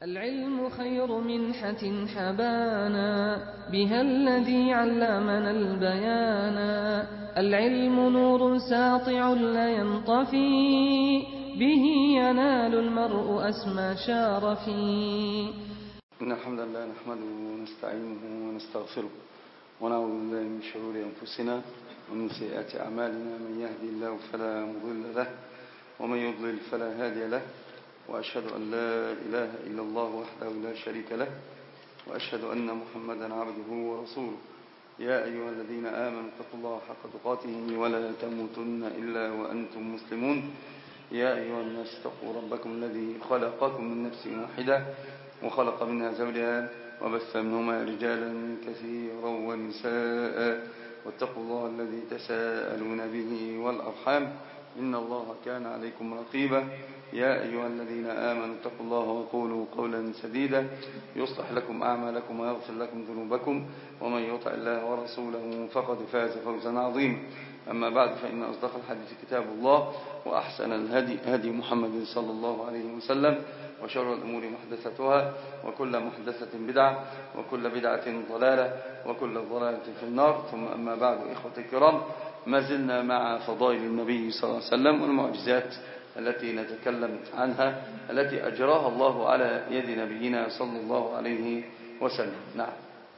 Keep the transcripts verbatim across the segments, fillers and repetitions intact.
العلم خير منحة حبانا بها الذي علمنا البيانا. العلم نور ساطع لا ينطفي به ينال المرء أسمى شارفي. إن الحمد لله نحمده ونستعينه ونستغفره ونعوذ بالله من شرور أنفسنا ومن سيئات أعمالنا. من يهدي الله فلا مضل له ومن يضلل فلا هادي له، وأشهد أن لا إله إلا الله وحده لا شريك له، وأشهد أن محمدا عبده ورسوله. يا أيها الذين آمنوا اتقوا الله حق تقاته ولا تموتن إلا وأنتم مسلمون. يا أيها الناس اتقوا ربكم الذي خلقكم من نفس واحدة وخلق منها زوجها وبث منهما رجالا كثيرا ونساء، واتقوا الله الذي تساءلون به والأرحام إن الله كان عليكم رقيبا. يا أيها الذين آمنوا اتقوا الله وقولوا قولا سديدا يصلح لكم أعمالكم ويغفر لكم ذنوبكم، ومن يطع الله ورسوله فقد فاز فوزا عظيما. أما بعد، فإن أصدق الحديث كتاب الله، وأحسن الهدي هدي محمد صلى الله عليه وسلم، وشر الأمور محدثتها، وكل محدثة بدعة، وكل بدعة ضلالة، وكل ضلالة في النار. ثم أما بعد، إخوة الكرام، ما زلنا مع فضائل النبي صلى الله عليه وسلم والمعجزات التي نتكلم عنها، التي أجراها الله على يد نبينا صلى الله عليه وسلم. نعم.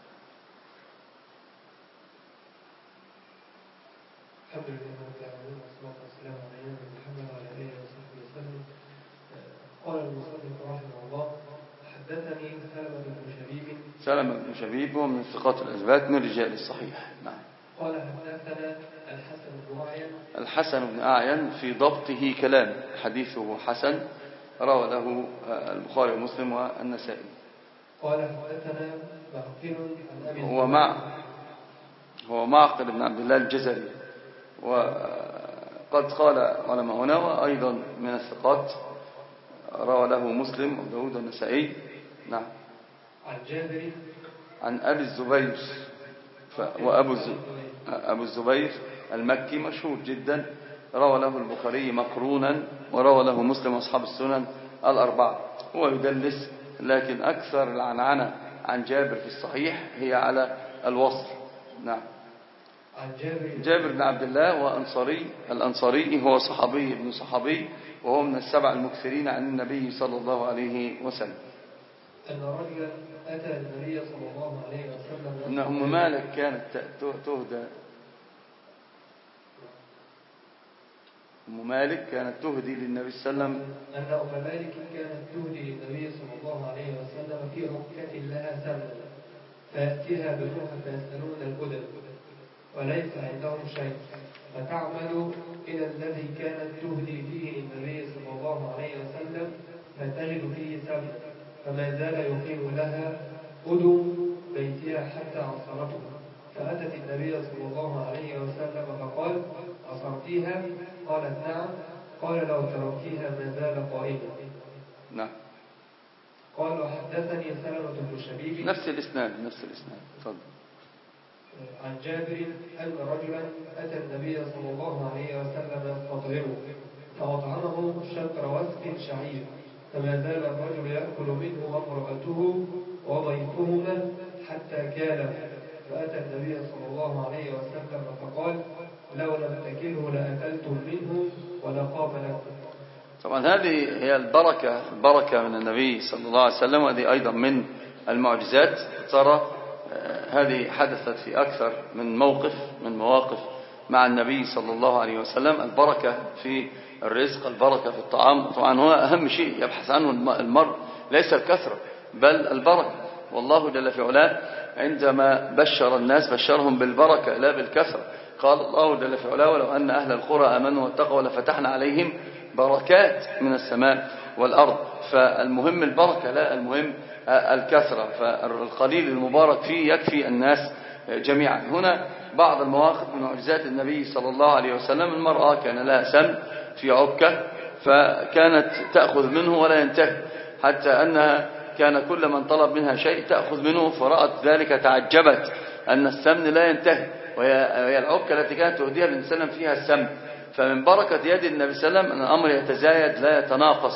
الحمد لله رب العالمين، والصلاة والسلام على نبينا محمد وعلى آله وصحبه وسلم. قال المصنف رحمه الله: حدثني سلمة بن شبيب. سلمة بن شبيب هو من الثقات الأثبات من رجال الصحيح. نعم. قال حدثنا الحسن بن أعين. الحسن بن أعين في ضبطه كلام، حديثه حسن، روى له البخاري ومسلم والنسائي. قال حدثنا معقل عن أبي هو مع هو معقل بن عبد الله الجزري، وقد قال علماء هنا وأيضا من الثقات، روى له مسلم وداود والنسائي. نعم. عن جابر عن أبي الزبير، وأبو أبو الزبير المكي مشهور جدا، روى له البخاري مقرونا، وروى له مسلم وأصحاب السنن الأربعة. هو يدلس، لكن أكثر العنعنة عن جابر في الصحيح هي على الوصل. نعم. عن جابر جابر بن عبد الله وأنصاري، الأنصاري هو صحابي ابن صحابي، وهو من السبع المكثرين عن النبي صلى الله عليه وسلم. أن رجلا أتى النبي صلى الله عليه وسلم أن أم مالك كانت تهدى أم مالك كانت تهدي للنبي صلى الله عليه وسلم. أن أم مالك كانت تهدي للنبي صلى الله عليه وسلم في عكة لها سمن، فيأتيها بنوها فيسألون الهدى وليس عندهم شيء، فتعمل إلى الذي كانت تهدي فيه النبي صلى الله عليه وسلم فتجد فيه سمن، فما زال يقيم لها أدم بيتها حتى عصرتها. فأتت النبي صلى الله عليه وسلم فقال: عصرتيها؟ قالت: نعم. قال: لو تركتيها ما زال قائما. نعم. قال: وحدثني سلمة بن شبيب. نفس الإسناد نفس الإسناد تفضل. عن جابر أن رجلا أتى النبي صلى الله عليه وسلم يستطعمه، فأطعمه شطر وسق شعير، فما زال الرجل يأكل منه وامرأته وضيفهما حتى كان. فأتى النبي صلى الله عليه وسلم فقال: لو لم تكله لأكلتم منه ولقام لكم. طبعا هذه هي البركة البركة من النبي صلى الله عليه وسلم، وهذه أيضا من المعجزات. ترى هذه حدثت في أكثر من موقف من مواقف مع النبي صلى الله عليه وسلم. البركة في الرزق، البركة في الطعام. طبعا هو أهم شيء يبحث عنه المرء ليس الكثرة بل البركة. والله جل في علاه عندما بشر الناس بشرهم بالبركة لا بالكثرة. قال الله جل في علاه: ولو أن أهل القرى آمنوا واتقوا لفتحنا عليهم بركات من السماء والأرض. فالمهم البركة لا المهم الكثرة، فالقليل المبارك فيه يكفي الناس جميعا. هنا بعض المواقف من معجزات النبي صلى الله عليه وسلم: المرأة كان لها سم في عكة، فكانت تأخذ منه ولا ينتهي، حتى أنها كان كل من طلب منها شيء تأخذ منه، فرأت ذلك تعجبت أن السمن لا ينتهي، وهي العكة التي كانت تهديها للنبي فيها السمن. فمن بركة يد النبي صلى الله عليه وسلم أن الأمر يتزايد لا يتناقص،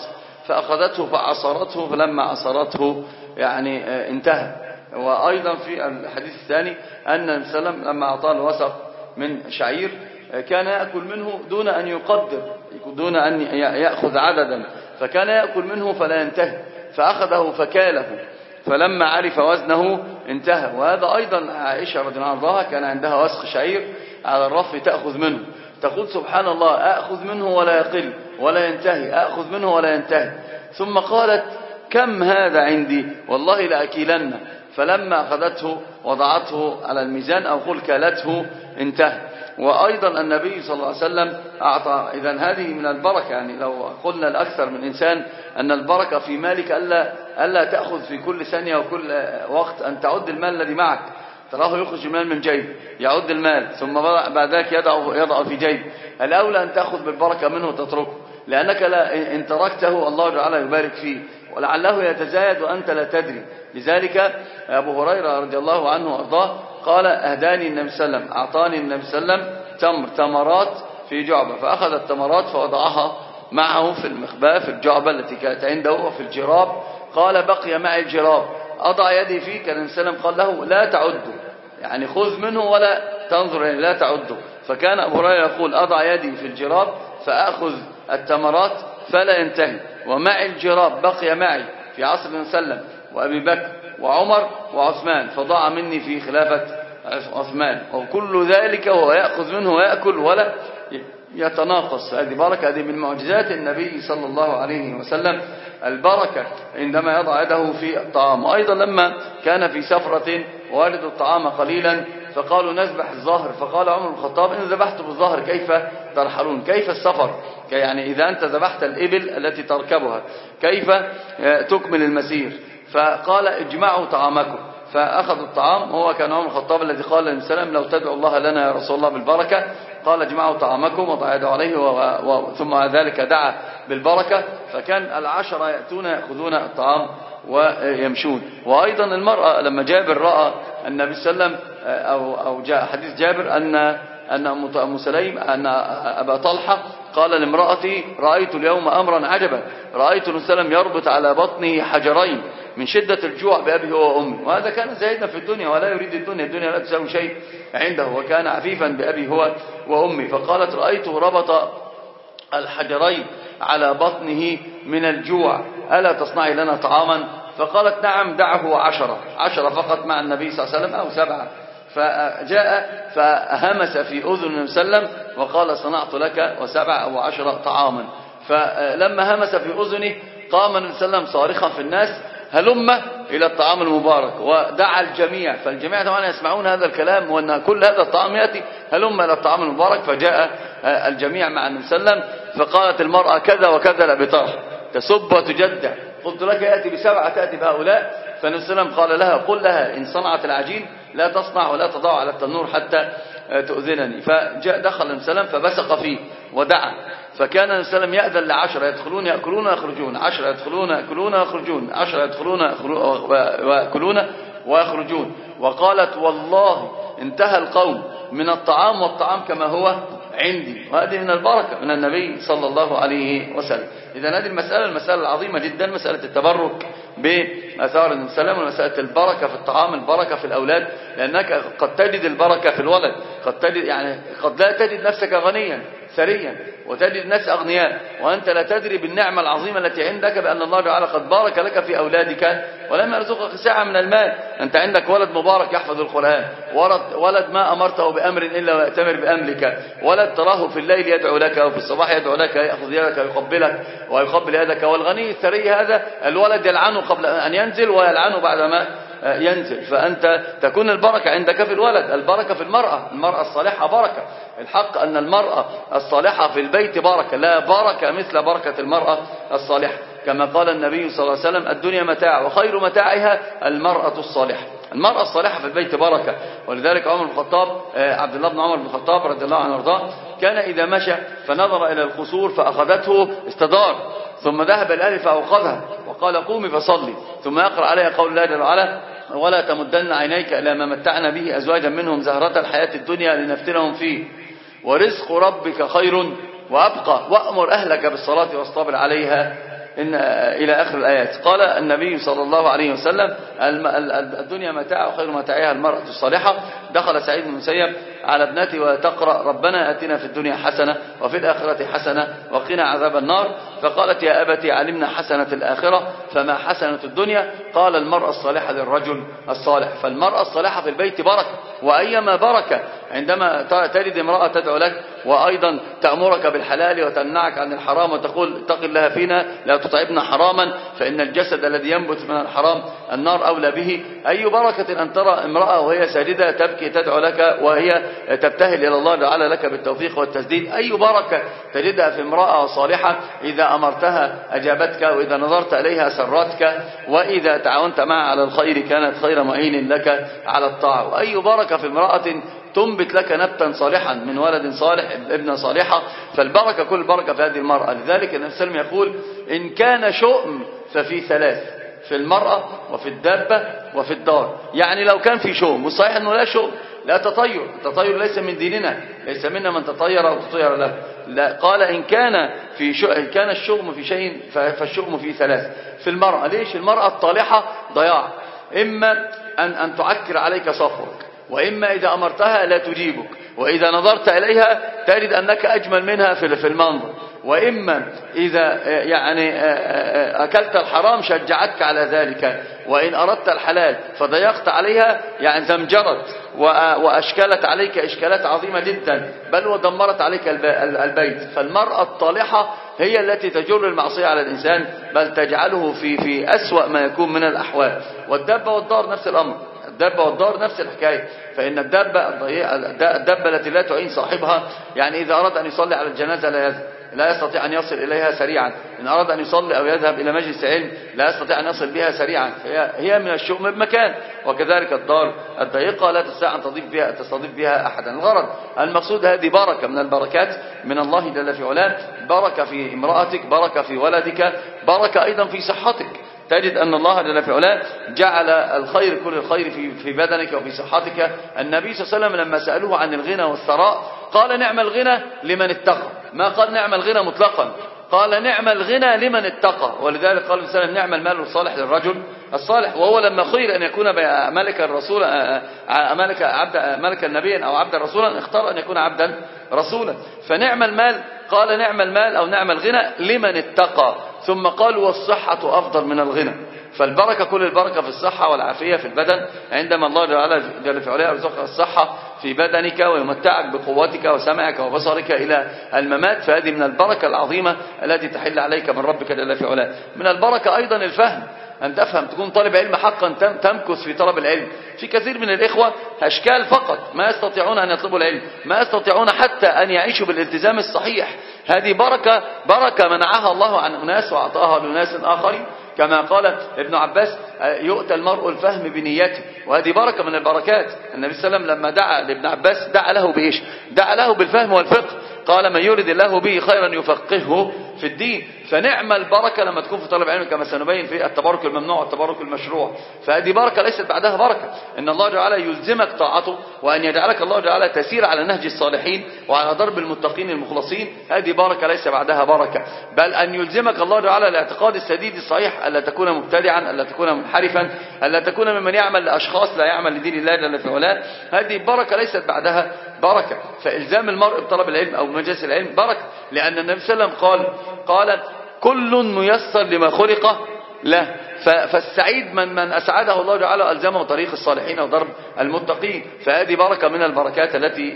فأخذته فعصرته، فلما عصرته يعني انتهى. وأيضا في الحديث الثاني أن النبي صلى الله عليه وسلم لما أعطاه الوسق من شعير كان يأكل منه دون أن يقدر، دون أن يأخذ عددا، فكان يأكل منه فلا ينتهي، فأخذه فكاله، فلما عرف وزنه انتهى. وهذا أيضا عائشة رضي الله عنها كان عندها وسخ شعير على الرف تأخذ منه، تقول سبحان الله أأخذ منه ولا يقل ولا ينتهي، أأخذ منه ولا ينتهي. ثم قالت كم هذا عندي والله لأكيلن، فلما أخذته وضعته على الميزان أو قل كالته انتهى. وأيضا النبي صلى الله عليه وسلم أعطى، إذن هذه من البركة. يعني لو قلنا لأكثر من إنسان أن البركة في مالك ألا, ألا تأخذ في كل ثانية وكل وقت أن تعد المال الذي معك، تراه يخرج المال من جيب يعد المال ثم بعد ذلك يضع, يضع في جيب، الأولى أن تأخذ بالبركة منه وتتركه، لأنك لا إن تركته الله تعالى يبارك فيه ولعله يتزايد وأنت لا تدري. لذلك أبو هريرة رضي الله عنه وأرضاه قال أهداني النبي صلى الله عليه وسلم، أعطاني النبي صلى الله عليه وسلم تمر تمرات في جعبة، فأخذ التمرات فوضعها معه في المخباه في الجعبة التي كانت عنده وفي الجراب. قال بقي معي الجراب، أضع يدي فيه، كان النبي صلى الله عليه وسلم قال له لا تعده، يعني خذ منه ولا تنظر يعني لا تعده. فكان أبو هريرة يقول أضع يدي في الجراب فأخذ التمرات فلا ينتهي، ومعي الجراب بقي معي في عصر النبي صلى الله عليه وسلم وأبي بكر وعمر وعثمان، فضاع مني في خلافة عثمان، وكل ذلك وهو يأخذ منه ويأكل ولا يتناقص. هذه بركة، هذه من معجزات النبي صلى الله عليه وسلم البركة عندما يضع يده في الطعام. وأيضا لما كان في سفرة ووجدوا الطعام قليلا فقالوا نذبح الظهر، فقال عمر بن الخطاب إن ذبحت بالظهر كيف ترحلون؟ كيف السفر؟ يعني إذا أنت ذبحت الإبل التي تركبها كيف تكمل المسير؟ فقال اجمعوا طعامكم، فأخذوا الطعام. هو كان عمر بن الخطاب الذي قال للنبي صلى الله عليه وسلم لو تدعو الله لنا يا رسول الله بالبركة، قال اجمعوا طعامكم وضع يده عليه و... و... ثم ذلك دعا بالبركة، فكان العشرة يأتون يأخذون الطعام ويمشون. وأيضا المرأة لما جابر رأى النبي صلى الله عليه وسلم أو, أو جاء حديث جابر أن أن أم سليم أن أبا طلحة قال لامرأتي رأيت اليوم أمرا عجبا، رأيت النبي صلى الله عليه وسلم يربط على بطنه حجرين من شدة الجوع بأبيه وأمه. وهذا كان زاهدا في الدنيا ولا يريد الدنيا، الدنيا لا تساوي شيء عنده، وكان عفيفا بأبيه هو وأمه. فقالت رأيته ربط الحجرين على بطنه من الجوع، ألا تصنعي لنا طعاما؟ فقالت نعم دعه عشرة عشرة فقط مع النبي صلى الله عليه وسلم أو سبعة. فجاء فهمس في أذن النبي صلى الله عليه وسلم وقال صنعت لك وسبع أو عشرة طعاما. فلما همس في أذنه قام النبي صلى الله عليه وسلم صارخا في الناس هلم إلى الطعام المبارك، ودعا الجميع، فالجميع طبعا يسمعون هذا الكلام وأن كل هذا الطعام يأتي هلم إلى الطعام المبارك. فجاء الجميع مع النبي صلى الله عليه وسلم، فقالت المرأة كذا وكذا لأبي تسب وتجدع، قلت لك يأتي بسبعة تأتي بهؤلاء. فالنبي صلى الله عليه وسلم قال لها قل لها إن صنعت العجين لا تصنع ولا تضع على التنور حتى تؤذنني. فجاء دخل النبي صلى الله عليه وسلم فبسق فيه ودعا، فكان النبي صلى الله عليه وسلم يأذن لعشرة يدخلون يأكلون ويخرجون، عشرة يدخلون يأكلون ويخرجون، عشرة يدخلون ويأكلون ويخرجون. وقالت والله انتهى القوم من الطعام والطعام كما هو عندي. وهذه من البركة من النبي صلى الله عليه وسلم. إذن هذه المسألة المسألة العظيمة جدا، مسألة التبرك بأثار النبي صلى الله عليه وسلم، ومسألة البركة في الطعام، البركة في الأولاد، لأنك قد تجد البركة في الولد، قد تجد يعني قد لا تجد نفسك غنيا ثريا وتجد الناس أغنياء وأنت لا تدري بالنعمة العظيمة التي عندك بأن الله تعالى قد بارك لك في أولادك ولم يرزقك ساعة من المال. أنت عندك ولد مبارك يحفظ القرآن، ولد ما أمرته بأمر إلا ويأتمر بأمرك، ولد تراه في الليل يدعو لك وفي الصباح يدعو لك، يأخذ يدك ويقبلك ويقبل يدك. والغني الثري هذا الولد يلعنه قبل أن ينزل ويلعنه بعدما ينزل. فأنت تكون البركة عندك في الولد. البركة في المرأة، المرأة الصالحة بركة. الحق أن المرأة الصالحة في البيت بركة، لا بركة مثل بركة المرأة الصالحة، كما قال النبي صلى الله عليه وسلم الدنيا متاع وخير متاعها المرأة الصالحة. المرأة الصالحة في البيت بركة. ولذلك عمر بن الخطاب عبد الله بن عمر بن الخطاب رضي الله عنه وارضاه كان إذا مشى فنظر إلى القصور فأخذته استدار، ثم ذهب الآل فأخذها وقال قومي فصلي، ثم يقرأ عليها قول الله جل وعلا ولا تمدن عينيك إلى ما متعنا به أزواجا منهم زهرة الحياة الدنيا لنفتنهم فيه ورزق ربك خير وأبقى وأمر أهلك بالصلاة واصطبر عليها إن إلى آخر الآيات. قال النبي صلى الله عليه وسلم الدنيا متاع وخير متاعها المرأة الصالحة. دخل سعيد بن المسيب على ابنته وتقرأ ربنا آتنا في الدنيا حسنة وفي الآخرة حسنة وقنا عذاب النار، فقالت يا أبتي علمنا حسنة الآخرة فما حسنة الدنيا؟ قال المرأة الصالحة للرجل الصالح. فالمرأة الصالحة في البيت بركة، وأيما بركة عندما تجد امرأة تدعو لك وأيضا تأمرك بالحلال وتمنعك عن الحرام وتقول اتق الله فينا لا تطعبنا حراما فإن الجسد الذي ينبت من الحرام النار أولى به. أي بركة أن ترى امرأة وهي ساجدة تبكي تدعو لك وهي تبتهل إلى الله تعالى لك بالتوفيق والتسديد. أي بركة تجدها في امرأة صالحة إذا أمرتها أجابتك، وإذا نظرت إليها سرتك، وإذا تعاونت معها على الخير كانت خير معين لك على الطاعة. وأي بركة في امرأة تنبت لك نبتا صالحا من ولد صالح ابن صالحة. فالبركة كل بركة في هذه المرأة. لذلك النبي صلى الله عليه وسلم يقول إن كان شؤم ففي ثلاث: في المرأة وفي الدابة وفي الدار. يعني لو كان في شؤم، والصحيح أنه لا شؤم لا تطير، التطير ليس من ديننا، ليس منا من تطير أو تطير له. لا، قال إن كان في شو... إن كان الشؤم في شيء فالشؤم في ثلاث: في المرأة. ليش؟ المرأة الطالحة ضياع، إما أن أن تعكر عليك صفرك، وإما إذا أمرتها لا تجيبك، وإذا نظرت إليها تجد أنك أجمل منها في المنظر، وإما إذا يعني أكلت الحرام شجعتك على ذلك، وإن أردت الحلال فضيقت عليها يعني زمجرت وأشكلت عليك إشكالات عظيمة جدا، بل ودمرت عليك البيت. فالمرأة الطالحة هي التي تجر المعصية على الإنسان، بل تجعله في في أسوأ ما يكون من الأحوال. والدابة والدار نفس الأمر، الدابة والدار نفس الحكاية. فإن الدابة الدابة التي لا تعين صاحبها، يعني إذا أراد أن يصلي على الجنازة لا يذهب، لا يستطيع أن يصل إليها سريعا. إن أراد أن يصلي أو يذهب إلى مجلس علم لا يستطيع أن يصل بها سريعا، هي, هي من الشؤم بمكان. وكذلك الدار الضيقة لا تستطيع أن تضيف بها تستضيف بها أحدا. الغرض المقصود هذه بركة من البركات من الله جل في علاه، بركة في امرأتك، بركة في ولدك، بركة أيضا في صحتك. تجد أن الله جل في علاه جعل الخير كل الخير في في بدنك وفي صحتك. النبي صلى الله عليه وسلم لما سألوه عن الغنى والثراء قال نعم الغنى لمن اتقى، ما قال نعم الغنى مطلقا، قال نعم الغنى لمن اتقى. ولذلك قال النبي صلى الله عليه وسلم نعم المال الصالح للرجل الصالح. وهو لما خير أن يكون ملك الرسول ملك عبد ملك النبي أو عبد رسولا اختار أن يكون عبدا رسولا. فنعم المال قال نعم المال أو نعم الغنى لمن اتقى، ثم قال والصحة أفضل من الغنى. فالبركة كل البركة في الصحة والعافية في البدن. عندما الله جل في علاه يرزقك الصحة في بدنك ويمتعك بقوتك وسمعك وبصرك إلى الممات، فهذه من البركة العظيمة التي تحل عليك من ربك جل في علاه. من البركة أيضا الفهم، أن تفهم، تكون طالب علم حقا، تمكث في طلب العلم. في كثير من الإخوة أشكال فقط، ما يستطيعون أن يطلبوا العلم، ما يستطيعون حتى أن يعيشوا بالالتزام الصحيح. هذه بركة بركة منعها الله عن أناس وأعطاها لناس آخرين، كما قال ابن عباس يؤتى المرء الفهم بنيته، وهذه بركة من البركات. النبي صلى الله عليه وسلم لما دعا لابن عباس دعا له بإيش؟ دعا له بالفهم والفقه. قال من يرد الله به خيرا يفقهه في الدين. فنعم البركة لما تكون في طلب علم، كما سنبين في التبارك الممنوع والتبارك المشروع. فهذه بركة ليست بعدها بركة. إن الله تعالى يلزمك طاعته، وأن يجعلك الله تعالى تسير على نهج الصالحين وعلى ضرب المتقين المخلصين، هذه بركة ليس بعدها بركة. بل أن يلزمك الله تعالى الاعتقاد السديد الصحيح، ألا تكون مبتدعا، ألا تكون منحرفا، ألا تكون ممن يعمل لأشخاص لا يعمل لدين الله جل في علاه. هذه بركة ليست بعدها بركة. فإلزام المرء بطلب العلم أو مجلس العلم بركة، لأن النبي صلى الله عليه وسلم قال قال كل ميسر لما خلق له. فالسعيد من من أسعده الله تعالى ألزمه طريق الصالحين وضرب المتقين. فهذه بركة من البركات التي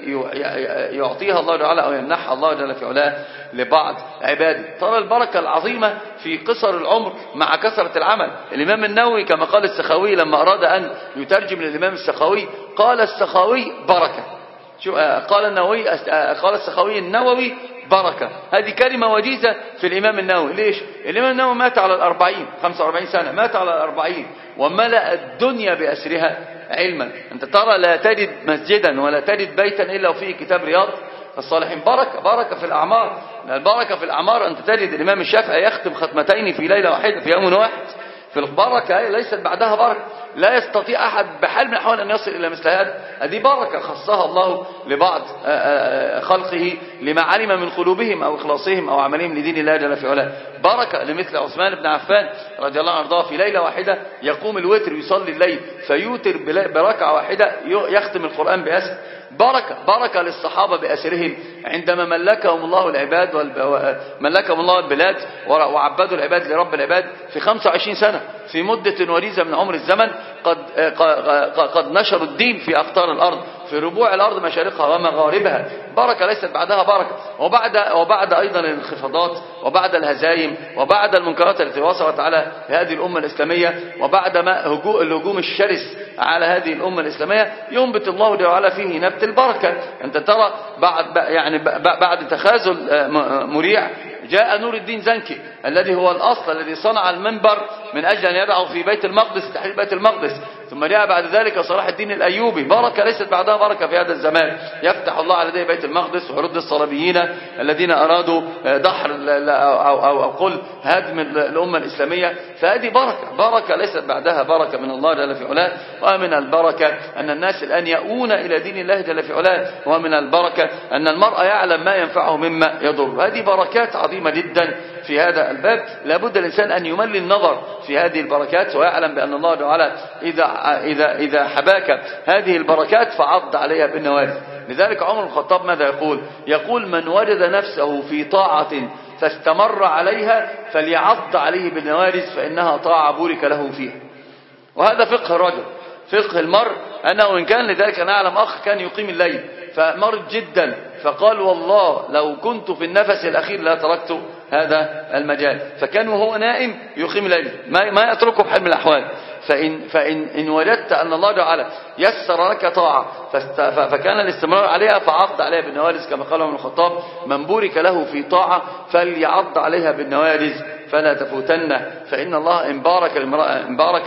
يعطيها الله تعالى أو يمنحها الله جل في علاه لبعض عباده. ترى البركة العظيمة في قصر العمر مع كثرة العمل. الإمام النووي كما قال السخاوي لما أراد أن يترجم للإمام السخاوي قال السخاوي بركة. شو قال النووي؟ قال السخاوي النووي بركة. هذه كلمة وجيزة في الإمام النووي. ليش؟ الإمام النووي مات على الأربعين، خمسة وأربعين سنة، مات على الأربعين وملأ الدنيا بأسرها علما. أنت ترى لا تجد مسجدا ولا تجد بيتا إلا وفيه كتاب رياض الصالحين. بركة بركة في الأعمار. البركة في الأعمار أنت تجد الإمام الشافعي يختم ختمتين في ليلة واحدة في يوم واحد. في البركة ليست بعدها بركة، لا يستطيع أحد بحال من الأحوال أن يصل إلى مثل هذا. هذه بركة خصها الله لبعض خلقه لما علم من قلوبهم أو إخلاصهم أو عملهم لدين الله جل في علاه. بركة لمثل عثمان بن عفان رضي الله عنه وارضاه، في ليلة واحدة يقوم الوتر يصلي الليل فيوتر بركعة واحدة يختم القرآن بأسر. بركة بركة للصحابة بأسرهم عندما ملكهم الله العباد ملكهم الله البلاد وعبدوا العباد لرب العباد في خمسة وعشرين سنة، في مدة وريزة من عمر الزمن قد قد نشروا الدين في أقطار الأرض، في ربوع الأرض مشارقها ومغاربها. بركة ليست بعدها بركة. وبعد وبعد أيضا الانخفاضات وبعد الهزايم وبعد المنكرات التي وصلت على هذه الأمة الإسلامية وبعد ما الهجوم الشرس على هذه الأمة الإسلامية ينبت الله جل وعلا فيه نبت البركة. أنت ترى بعد يعني بعد تخاذل مريع جاء نور الدين زنكي الذي هو الأصل الذي صنع المنبر من أجل أن يدعو في بيت المقدس تحرير بيت المقدس، ثم جاء بعد ذلك صلاح الدين الأيوبي. بركة ليست بعدها بركة في هذا الزمان، يفتح الله على يديه بيت المقدس ويرد الصليبيين الذين أرادوا دحر أو أو أو قل هدم الأمة الإسلامية. فهذه بركة بركة ليست بعدها بركة من الله جل في علاه. ومن البركة أن الناس الآن يؤون إلى دين الله جل في علاه، ومن البركة أن المرء يعلم ما ينفعه مما يضر. هذه بركات عظيمة جدا في هذا الباب. لابد الإنسان أن يملي النظر في هذه البركات ويعلم بأن الله تعالى إذا إذا إذا حباك هذه البركات فعض عليها بالنواجذ. لذلك عمر بن الخطاب ماذا يقول؟ يقول: من وجد نفسه في طاعة فاستمر عليها فليعض عليه بالنواجذ فإنها طاعة بورك له فيها. وهذا فقه الرجل، فقه المرء، أنه إن كان لذلك أنا أعلم أخ كان يقيم الليل فمرض جدا فقال: والله لو كنت في النفس الأخير لا تركت هذا المجال. فكان وهو نائم يقيم الليل ما, ما يتركه بحال من الأحوال. فإن, فإن إن وجدت أن الله تعالى يسر لك طاعة فكان الاستمرار عليها فعض عليها بالنوارز كما قال ابن الخطاب: من بورك له في طاعة فليعض عليها بالنوارز فلا تفوتنه، فإن الله إن بارك إن بارك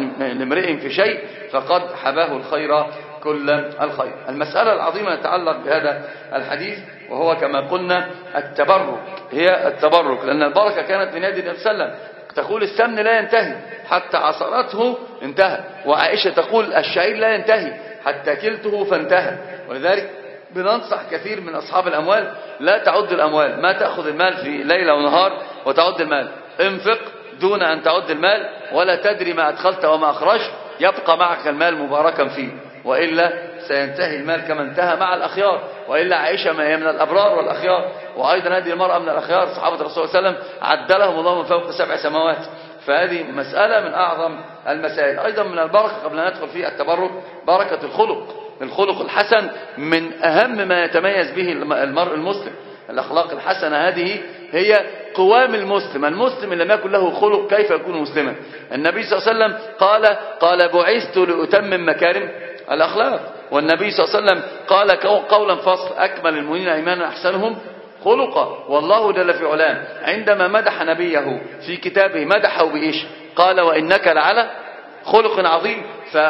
لامرئ في شيء فقد حباه الخير كل الخير. المسألة العظيمة تتعلق بهذا الحديث وهو كما قلنا التبرك، هي التبرك، لأن البركة كانت من يد النبي صلى الله عليه وسلم. تقول السمن لا ينتهي حتى عصرته انتهى، وعائشة تقول الشعير لا ينتهي حتى كلته فانتهى. ولذلك بننصح كثير من أصحاب الأموال لا تعد الأموال، ما تأخذ المال في ليلة ونهار وتعد المال. انفق دون أن تعد المال ولا تدري ما أدخلت وما أخرجت، يبقى معك المال مباركا فيه، وإلا سينتهي المال كما انتهى مع الأخيار. وإلا عائشة ما هي من الأبرار والأخيار، وأيضا هذه المرأة من الأخيار، صحابة الرسول صلى الله عليه وسلم عدلهم الله من فوق سبع سماوات. فهذه مسألة من أعظم المسائل. أيضا من البركة قبل أن ندخل في التبرك بركة الخلق. الخلق الحسن من أهم ما يتميز به المرء المسلم. الأخلاق الحسنة هذه هي قوام المسلم. المسلم لم يكن له خلق كيف يكون مسلما؟ النبي صلى الله عليه وسلم قال قال بعثت لأتمم مكارم الأخلاق. والنبي صلى الله عليه وسلم قال قولا فصل: أكمل المؤمنين إيمانا أحسنهم خلقا. والله جل في علاه عندما مدح نبيه في كتابه مدحه بإيش؟ قال: وإنك لعلى خلق عظيم.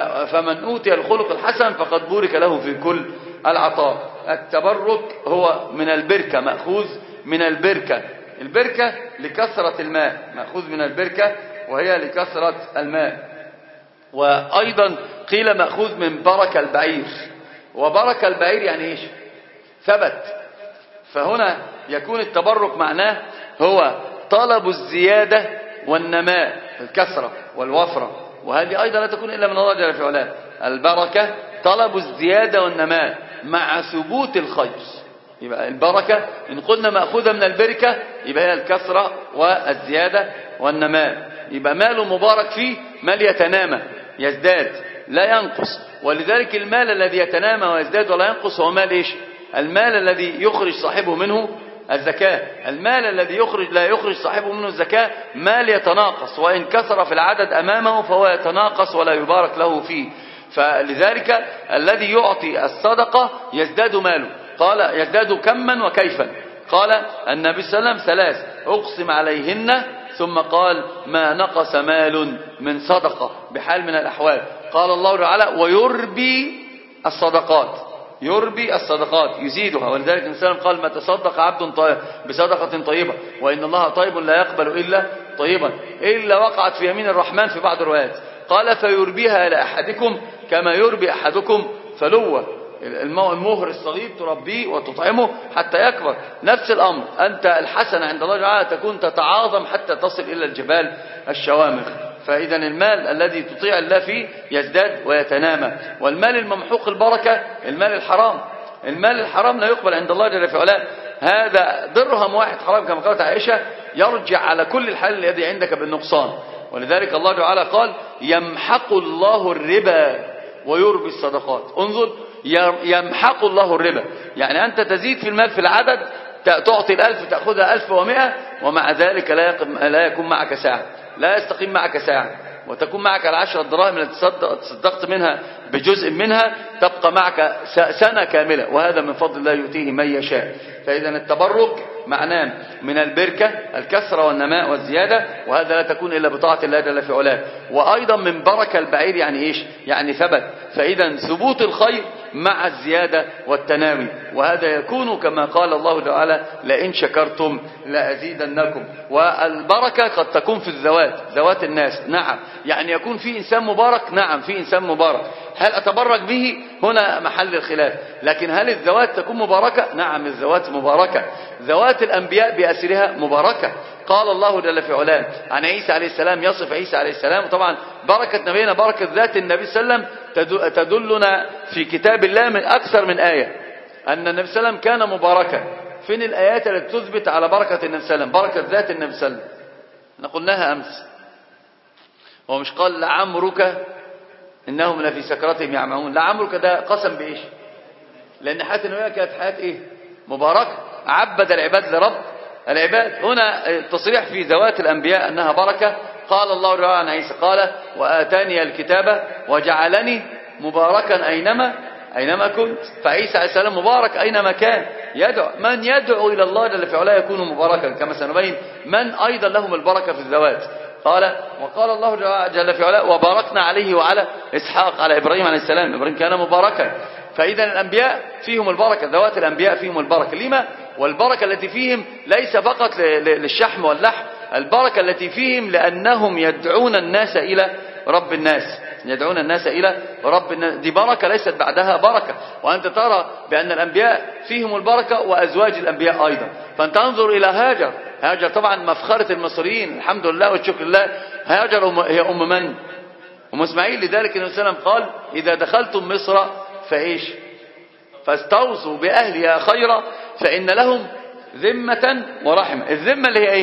فمن أوتي الخلق الحسن فقد بورك له في كل العطاء. التبرك هو من البركة، مأخوذ من البركة. البركة لكثرة الماء، مأخوذ من البركة وهي لكثرة الماء. وأيضا قيل مأخوذ من بركة البعير، وبركة البعير يعني إيش؟ ثبت. فهنا يكون التبرك معناه هو طلب الزيادة والنماء، الكثرة والوفرة. وهذه أيضا لا تكون إلا من الله جل في علاه. البركة طلب الزيادة والنماء مع ثبوت الخير. يبقى البركة إن قلنا مأخوذة من البركة يبقى هي الكثرة والزيادة والنماء. يبقى مال مبارك فيه مال يتنامى يزداد لا ينقص. ولذلك المال الذي يتنامى ويزداد ولا ينقص هو مال إيش؟ المال الذي يخرج صاحبه منه الزكاة. المال الذي يخرج لا يخرج صاحبه منه الزكاة مال يتناقص، وإن كثر في العدد أمامه فهو يتناقص ولا يبارك له فيه. فلذلك الذي يعطي الصدقة يزداد ماله. قال يزداد كما وكيفا. قال النبي صلى الله عليه وسلم ثلاث أقسم عليهن، ثم قال: ما نقص مال من صدقة بحال من الأحوال. قال الله تعالى: ويربي الصدقات، يربي الصدقات يزيدها. ولذلك النبي صلى الله عليه وسلم قال: ما تصدق عبد طيب بصدقة طيبة وإن الله طيب لا يقبل إلا طيبا إلا وقعت في يمين الرحمن في بعض الروايات. قال فيربيها لأحدكم كما يربي أحدكم فلوة، المهر الصغير تربيه وتطعمه حتى يكبر. نفس الأمر، أنت الحسنة عند الله تعالى تكون تتعاظم حتى تصل إلى الجبال الشوامخ. فإذا المال الذي تطيع الله فيه يزداد ويتنامى. والمال الممحوق البركة المال الحرام، المال الحرام لا يقبل عند الله جل في علاه. هذا درهم واحد حرام كما قالت عائشة يرجع على كل الحال الذي عندك بالنقصان. ولذلك الله تعالى قال يمحق الله الربا ويربي الصدقات. انظر، يمحق الله الربا، يعني أنت تزيد في المال في العدد، تعطي الألف تأخذها ألف ومئة، ومع ذلك لا يكون معك ساعة، لا يستقيم معك ساعة، وتكون معك العشرة دراهم التي تصدقت منها بجزء منها تبقى معك سنة كاملة، وهذا من فضل الله يؤتيه من يشاء. فإذا التبرك معناه من البركة الكثرة والنماء والزيادة، وهذا لا تكون إلا بطاعة الله جل في علاه. وأيضا من بركة البعير يعني إيش؟ يعني ثبت. فإذا ثبوت الخير مع الزيادة والتنامي، وهذا يكون كما قال الله تعالى لئن شكرتم لأزيدنكم. والبركة قد تكون في الذوات، ذوات الناس، نعم، يعني يكون في إنسان مبارك، نعم في إنسان مبارك، هل أتبرك به؟ هنا محل الخلاف. لكن هل الذوات تكون مباركة؟ نعم الذوات مباركة، ذوات الأنبياء بأسرها مباركة. قال الله جل في علاه عن عيسى عليه السلام، يصف عيسى عليه السلام، وطبعا بركة نبينا بركة ذات النبي صلى الله عليه وسلم تدلنا في كتاب الله من أكثر من آية أن النبي صلى الله عليه وسلم كان مباركا. فين الآيات التي تثبت على بركة النبي صلى الله عليه وسلم، بركة ذات النبي صلى الله عليه وسلم؟ احنا قلناها أمس، هو مش قال لعمرك إنهم لفي سكرتهم يعمهون؟ لعمرك ده قسم بإيش؟ لأن حياة النبي كانت حياة إيه؟ مباركة، عبد العباد لرب العباد. هنا التصريح في ذوات الأنبياء أنها بركة. قال الله تعالى عن عيسى قال وآتاني الكتاب وجعلني مباركا أينما أينما كنت. فعيسى عليه السلام مبارك أينما كان، يدعو من يدعو إلى الله جل في علاه يكون مباركا، كما سنبين من أيضا لهم البركة في الذوات. قال وقال الله جل في علاه وباركنا عليه وعلى إسحاق، على إبراهيم عليه السلام، إبراهيم كان مباركا. فإذا الأنبياء فيهم البركة، ذوات الأنبياء فيهم البركة. لما؟ والبركة التي فيهم ليس فقط للشحم واللحم، البركة التي فيهم لأنهم يدعون الناس إلى رب الناس، يدعون الناس إلى رب الناس. دي بركة ليست بعدها بركة. وأنت ترى بأن الأنبياء فيهم البركة وأزواج الأنبياء أيضا. فأنت انظر إلى هاجر، هاجر طبعا مفخرة المصريين، الحمد لله والشكر لله. هاجر هي أم من؟ أم إسماعيل. لذلك النبي صلى الله عليه وسلم قال إذا دخلتم مصر فإيش؟ فاستوصوا بأهلها خيرا فإن لهم ذمة ورحمة. الذمة اللي هي إيه؟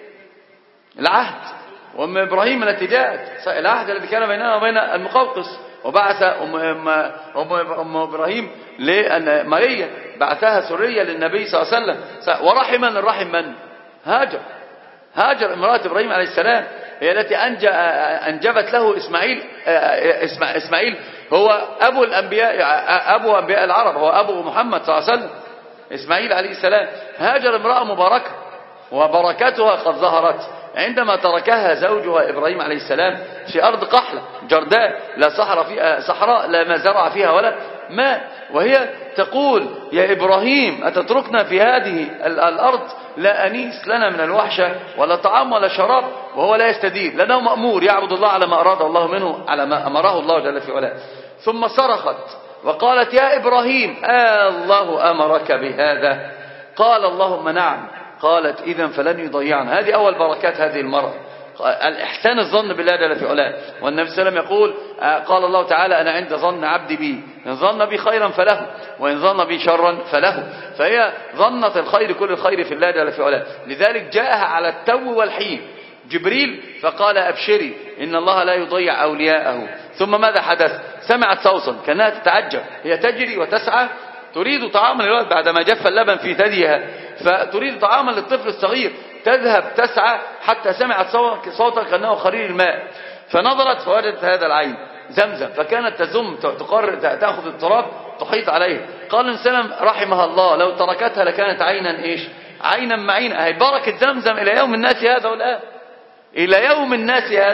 العهد. وأم إبراهيم التي جاءت، العهد الذي كان بيننا وبين المقوقس، وبعث أم, أم, أم, أم إبراهيم لماريا، بعثها سرية للنبي صلى الله عليه وسلم. ورحما، الرحم من؟ هاجر. هاجر امرأة إبراهيم عليه السلام هي التي أنجبت له إسماعيل. إسماعيل هو أبو الأنبياء، أبو أنبياء العرب، هو أبو محمد صلى الله عليه وسلم، إسماعيل عليه السلام. هاجر امرأة مباركة، وبركتها قد ظهرت عندما تركها زوجها إبراهيم عليه السلام في أرض قحلة جرداء، لا صحراء فيها، صحراء لا ما زرع فيها ولا ماء، وهي تقول يا إبراهيم أتتركنا في هذه الأرض لا أنيس لنا من الوحشة ولا طعام ولا شراب، وهو لا يستدين لأنه مأمور يعبد الله على ما أراد الله منه، على ما أمره الله جل في علاه. ثم صرخت وقالت يا إبراهيم آه الله أمرك بهذا؟ قال اللهم نعم. قالت إذن فلن يضيعنا. هذه أول بركات هذه المرأة، الإحسان الظن بالله جل في علاه. والنبي صلى الله عليه وسلم يقول قال الله تعالى أنا عند ظن عبدي بي، إن ظن بي خيرا فله وإن ظن بي شرا فله. فهي ظنت الخير كل الخير في الله جل في علاه. لذلك جاءها على التو والحين جبريل فقال أبشري إن الله لا يضيع أولياءه. ثم ماذا حدث؟ سمعت صوتا كأنها تتعجب، هي تجري وتسعى تريد طعاما للولد بعدما جف اللبن في ثديها، فتريد طعاما للطفل الصغير، تذهب تسعى حتى سمعت صوتا كأنه خرير الماء، فنظرت فوجدت هذا العين زمزم، فكانت تزم تقرر تأخذ التراب تحيط عليه. قال الإنسان رحمها الله لو تركتها لكانت عينا إيش؟ عينا معينا. هي بركة زمزم إلى يوم الناس هذا والآن، إلى يوم الناس هذا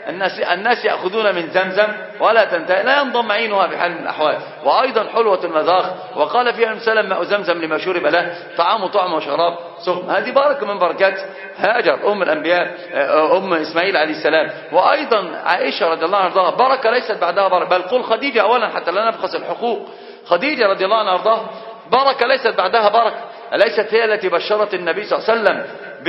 الناس, الناس يأخذون من زمزم ولا تنتهي، لا ينضم عينها بحال من الأحوال. وأيضا حلوة المذاق، وقال فيها المسلم ماء زمزم لما شرب له طعام طعم وشراب سخن. هذه بركة من بركات هاجر أم الأنبياء، أم إسماعيل عليه السلام. وأيضا عائشة رضي الله عنها بركة ليست بعدها بركة، بل قل خديجة أولا حتى لا نبخس الحقوق. خديجة رضي الله عنها بركة ليست بعدها بركة. أليست هي التي بشرت النبي صلى الله عليه وسلم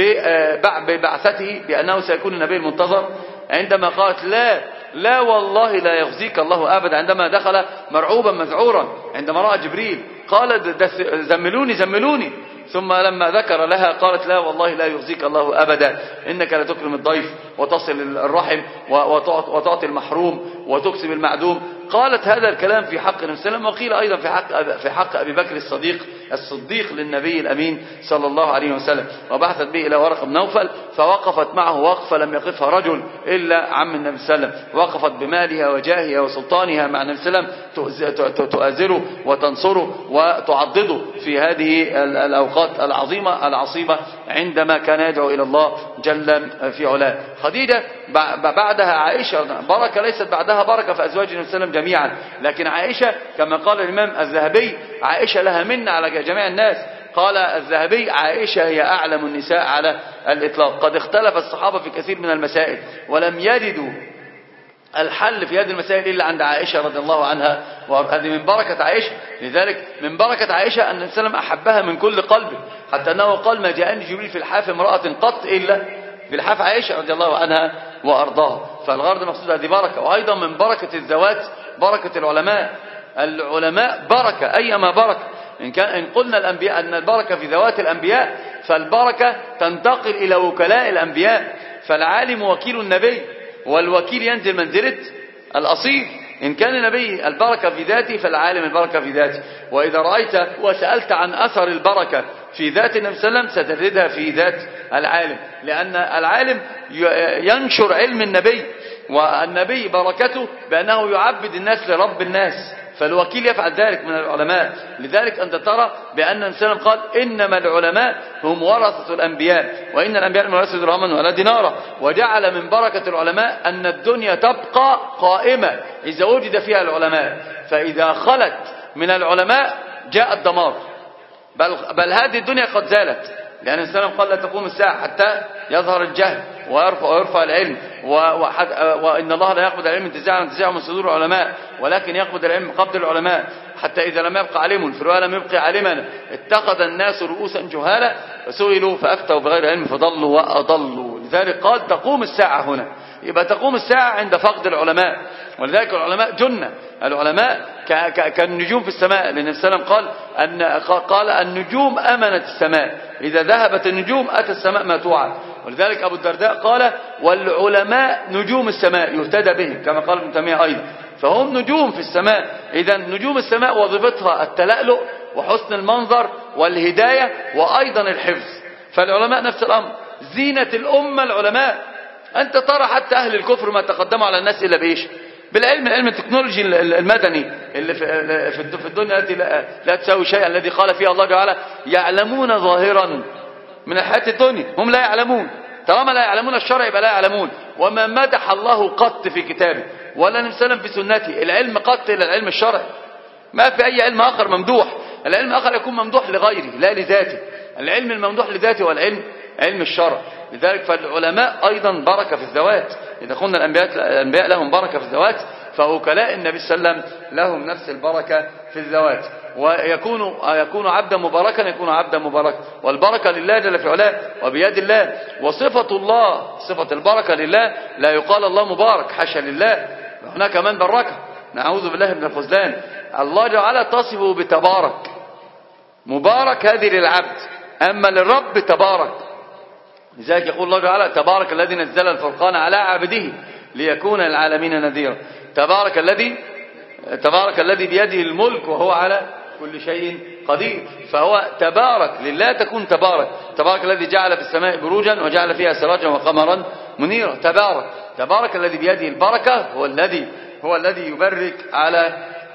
ببعثته بأنه سيكون النبي المنتظر، عندما قالت لا لا والله لا يخزيك الله أبدا، عندما دخل مرعوبا مذعورا عندما رأى جبريل قال زملوني زملوني، ثم لما ذكر لها قالت لا والله لا يخزيك الله أبدا، إنك لتكرم الضيف وتصل الرحم وتعطي المحروم وتكسب المعدوم. قالت هذا الكلام في حق النبي صلى الله عليه وسلم، وقيل أيضا في حق في حق أبي بكر الصديق الصديق للنبي الأمين صلى الله عليه وسلم. وبعثت به إلى ورقة بن نوفل فوقفت معه وقفة لم يقفها رجل إلا عم النبي صلى الله عليه وسلم، وقفت بمالها وجاهها وسلطانها مع النبي صلى الله عليه وسلم تؤازره وتنصره وتعضده في هذه الأوقات العظيمة العصيبة عندما كان يدعو إلى الله جل في علاه. خديجة بعدها عائشة بركة ليست بعدها بركة في أزواج النبي صلى الله عليه وسلم جميعا، لكن عائشة كما قال الإمام الذهبي عائشة لها منة على جميع الناس. قال الذهبي عائشة هي أعلم النساء على الإطلاق. قد اختلف الصحابة في كثير من المسائل ولم يجدوا الحل في هذه المسائل إلا عند عائشة رضي الله عنها، وهذه من بركة عائشة. لذلك من بركة عائشة أن النبي صلى الله عليه وسلم أحبها من كل قلبه، حتى أنه قال ما جاءني جبريل في الحاف امرأة قط إلا في الحاف عائشة رضي الله عنها وأرضاها. فالغرض المقصود هذه بركة. وأيضا من بركة الزواج بركة العلماء. العلماء بركة أيما بركة. إن, كان إن قلنا الأنبياء أن البركة في ذوات الأنبياء، فالبركة تنتقل إلى وكلاء الأنبياء. فالعالم وكيل النبي، والوكيل ينزل منزلة الأصيل. إن كان النبي البركة في ذاته فالعالم البركة في ذاته. وإذا رأيت وسألت عن أثر البركة في ذات النبي صلى الله عليه وسلم ستجدها في ذات العالم، لأن العالم ينشر علم النبي، والنبي بركته بأنه يعبد الناس لرب الناس، فالوكيل يفعل ذلك من العلماء. لذلك أنت ترى بأن النبي صلى الله عليه وسلم قال إنما العلماء هم ورثة الأنبياء، وإن الأنبياء لم يورثوا درهما ولا دينارا. وجعل من بركة العلماء أن الدنيا تبقى قائمة إذا وجد فيها العلماء، فإذا خلت من العلماء جاء الدمار. بل, بل هذه الدنيا قد زالت، لأن النبي صلى الله عليه وسلم قال لا تقوم الساعة حتى يظهر الجهل ويرفع, ويرفع العلم، وإن الله لا يقبض العلم انتزاعا انتزاعا من صدور العلماء، ولكن يقبض العلم قبض العلماء، حتى إذا لم يبقى عالم في الرواية لم يبقى عالما اتخذ الناس رؤوسا جهالا فسئلوا فأفتوا بغير علم فضلوا وأضلوا. لذلك قال تقوم الساعة هنا، يبقى تقوم الساعة عند فقد العلماء. ولذلك العلماء جنة، العلماء كالنجوم في السماء، لأن النبي صلى الله عليه وسلم قال أن قال النجوم أمنت السماء، إذا ذهبت النجوم أتى السماء ما توعد. ولذلك أبو الدرداء قال والعلماء نجوم السماء يهتدى بهم، كما قال ابن تيمية أيضا، فهم نجوم في السماء. إذا نجوم السماء وظيفتها التلألؤ وحسن المنظر والهداية وأيضا الحفظ. فالعلماء نفس الأمر، زينة الأمة العلماء. أنت ترى حتى أهل الكفر ما تقدموا على الناس إلا بإيش؟ بالعلم، العلم التكنولوجي المدني اللي في الدنيا التي لا تساوي شيئا، الذي قال فيها الله تعالى يعلمون ظاهرا من الحياة الدنيا، هم لا يعلمون. طالما لا يعلمون الشرع يبقى لا يعلمون. وما مدح الله قط في كتابه ولا النبي صلى الله عليه وسلم في سنته العلم قط إلى العلم الشرعي. ما في أي علم آخر ممدوح. العلم الآخر يكون ممدوح لغيره لا لذاته. العلم الممدوح لذاته هو العلم علم الشرع. لذلك فالعلماء أيضا بركة في الذوات. إذا قلنا الأنبياء, الأنبياء لهم بركة في الذوات، فوكلاء النبي صلى الله عليه وسلم لهم نفس البركة في الذوات. ويكون يكون عبدا مباركا يكون عبدا مباركا، والبركة لله جل في علاه وبيد الله. وصفة الله صفة البركة لله، لا يقال الله مبارك، حاشا لله، هناك من بركة، نعوذ بالله من الخذلان. الله جعل تصفه بتبارك، مبارك هذه للعبد، أما للرب تبارك. لذلك يقول الله تعالى تبارك الذي نزل الفرقان على عبده ليكون العالمين نذيرا. تبارك الذي تبارك الذي بيده الملك وهو على كل شيء قدير. فهو تبارك لله تكون تبارك. تبارك الذي جعل في السماء بروجا وجعل فيها سراجا وقمرا منيرا. تبارك تبارك الذي بيده البركة هو الذي هو الذي يبرك على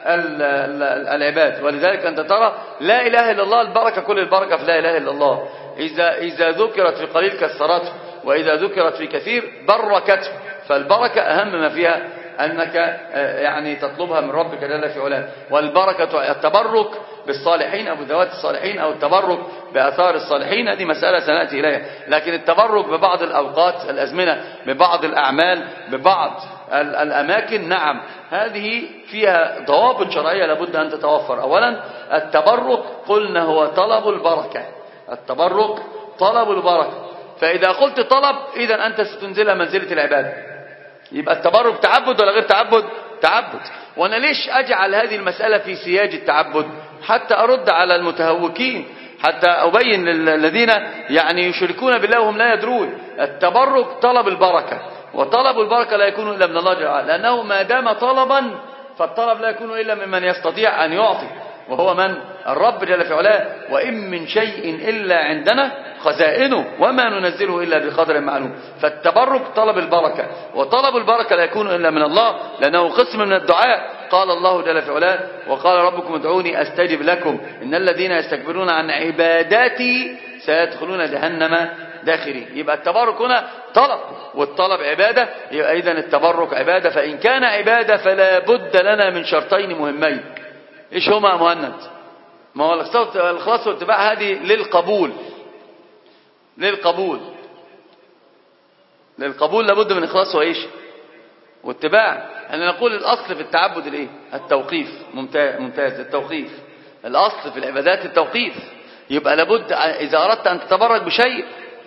العباد. ولذلك أنت ترى لا إله إلا الله، البركة كل البركة في لا إله إلا الله. إذا إذا ذكرت في قليل كسرته، وإذا ذكرت في كثير بركته. فالبركة أهم ما فيها أنك يعني تطلبها من ربك جل في علاه. والبركة التبرك بالصالحين أو بذوات الصالحين أو التبرك بآثار الصالحين هذه مسألة سنأتي إليها. لكن التبرك ببعض الأوقات الأزمنة ببعض الأعمال ببعض الأماكن نعم هذه فيها ضوابط شرعية لابد أن تتوفر. أولا التبرك قلنا هو طلب البركة، التبرك طلب البركة، فإذا قلت طلب إذا أنت ستنزلها منزلة العبادة. يبقى التبرك تعبد ولا غير تعبد؟ تعبد. وأنا ليش أجعل هذه المسألة في سياج التعبد؟ حتى أرد على المتهوكين، حتى أبين للذين يعني يشركون بالله وهم لا يدرون. التبرك طلب البركة، وطلب البركة لا يكون إلا من الله جل وعلا، لأنه ما دام طلبا فالطلب لا يكون إلا ممن يستطيع أن يعطي، وهو من؟ الرب جل في علاه. وإن من شيء إلا عندنا خزائنه وما ننزله إلا بقدر معلوم. فالتبرك طلب البركة، وطلب البركة لا يكون إلا من الله لأنه قسم من الدعاء. قال الله جل في علاه وقال ربكم ادعوني أستجب لكم إن الذين يستكبرون عن عباداتي سيدخلون جهنم داخلين. يبقى التبرك هنا طلب، والطلب عبادة، يبقى إذن التبرك عبادة. فإن كان عبادة فلا بد لنا من شرطين مهمين. إيش هما مهند؟ ما هو الإخلاص والاتباع هذه للقبول، للقبول للقبول لابد من إخلاص وإيش؟ واتباع. أنا نقول الأصل في التعبد الإيه؟ التوقيف. ممتاز ممتاز التوقيف. الأصل في العبادات التوقيف. يبقى لابد إذا أردت أن تتبرك بشيء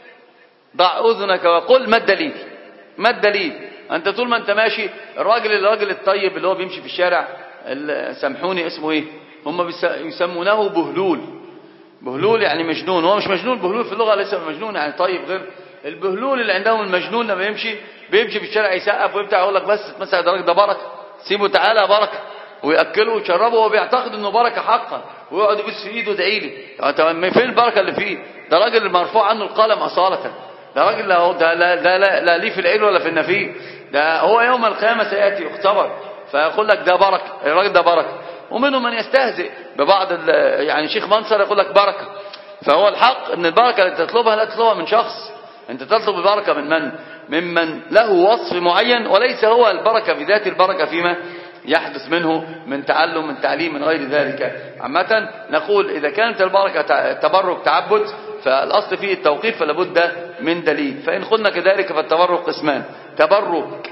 ضع أذنك وقل ما الدليل؟ ما الدليل؟ أنت طول ما أنت ماشي الراجل الراجل الطيب اللي هو بيمشي في الشارع سامحوني اسمه إيه؟ هم يسمونه بهلول. بهلول يعني مجنون. هو مش مجنون، بهلول في اللغة ليس مجنون يعني طيب. غير البهلول اللي عندهم المجنون لما يمشي بيمشي في الشارع يسقف ويبتاع يقول لك بس تمسح ده ده بركة، سيبه تعالى بركة، ويأكله ويشربه وهو بيعتقد انه بركة حقا، ويقعد يبص في ايده ادعي لي. فين البركة اللي فيه؟ ده راجل مرفوع عنه القلم أصالة. ده راجل لا ده لا ده لا, لا ليه في العيل ولا في النفير. ده هو يوم القيامة سيأتي يختبر فيقول لك ده بركة، الراجل ده بركة. ومنهم من يستهزئ ببعض يعني شيخ منصر يقول لك بركة. فهو الحق ان البركة اللي تطلبها لا تطلبها من شخص، انت تطلب البركة من من؟ ممن له وصف معين، وليس هو البركة بذات البركة فيما يحدث منه من تعلم من تعليم من غير ذلك. عامة نقول إذا كانت البركة تبرك تعبد فالأصل فيه التوقيف فلا بد من دليل. فإن قلنا كذلك فالتبرك قسمان: تبرك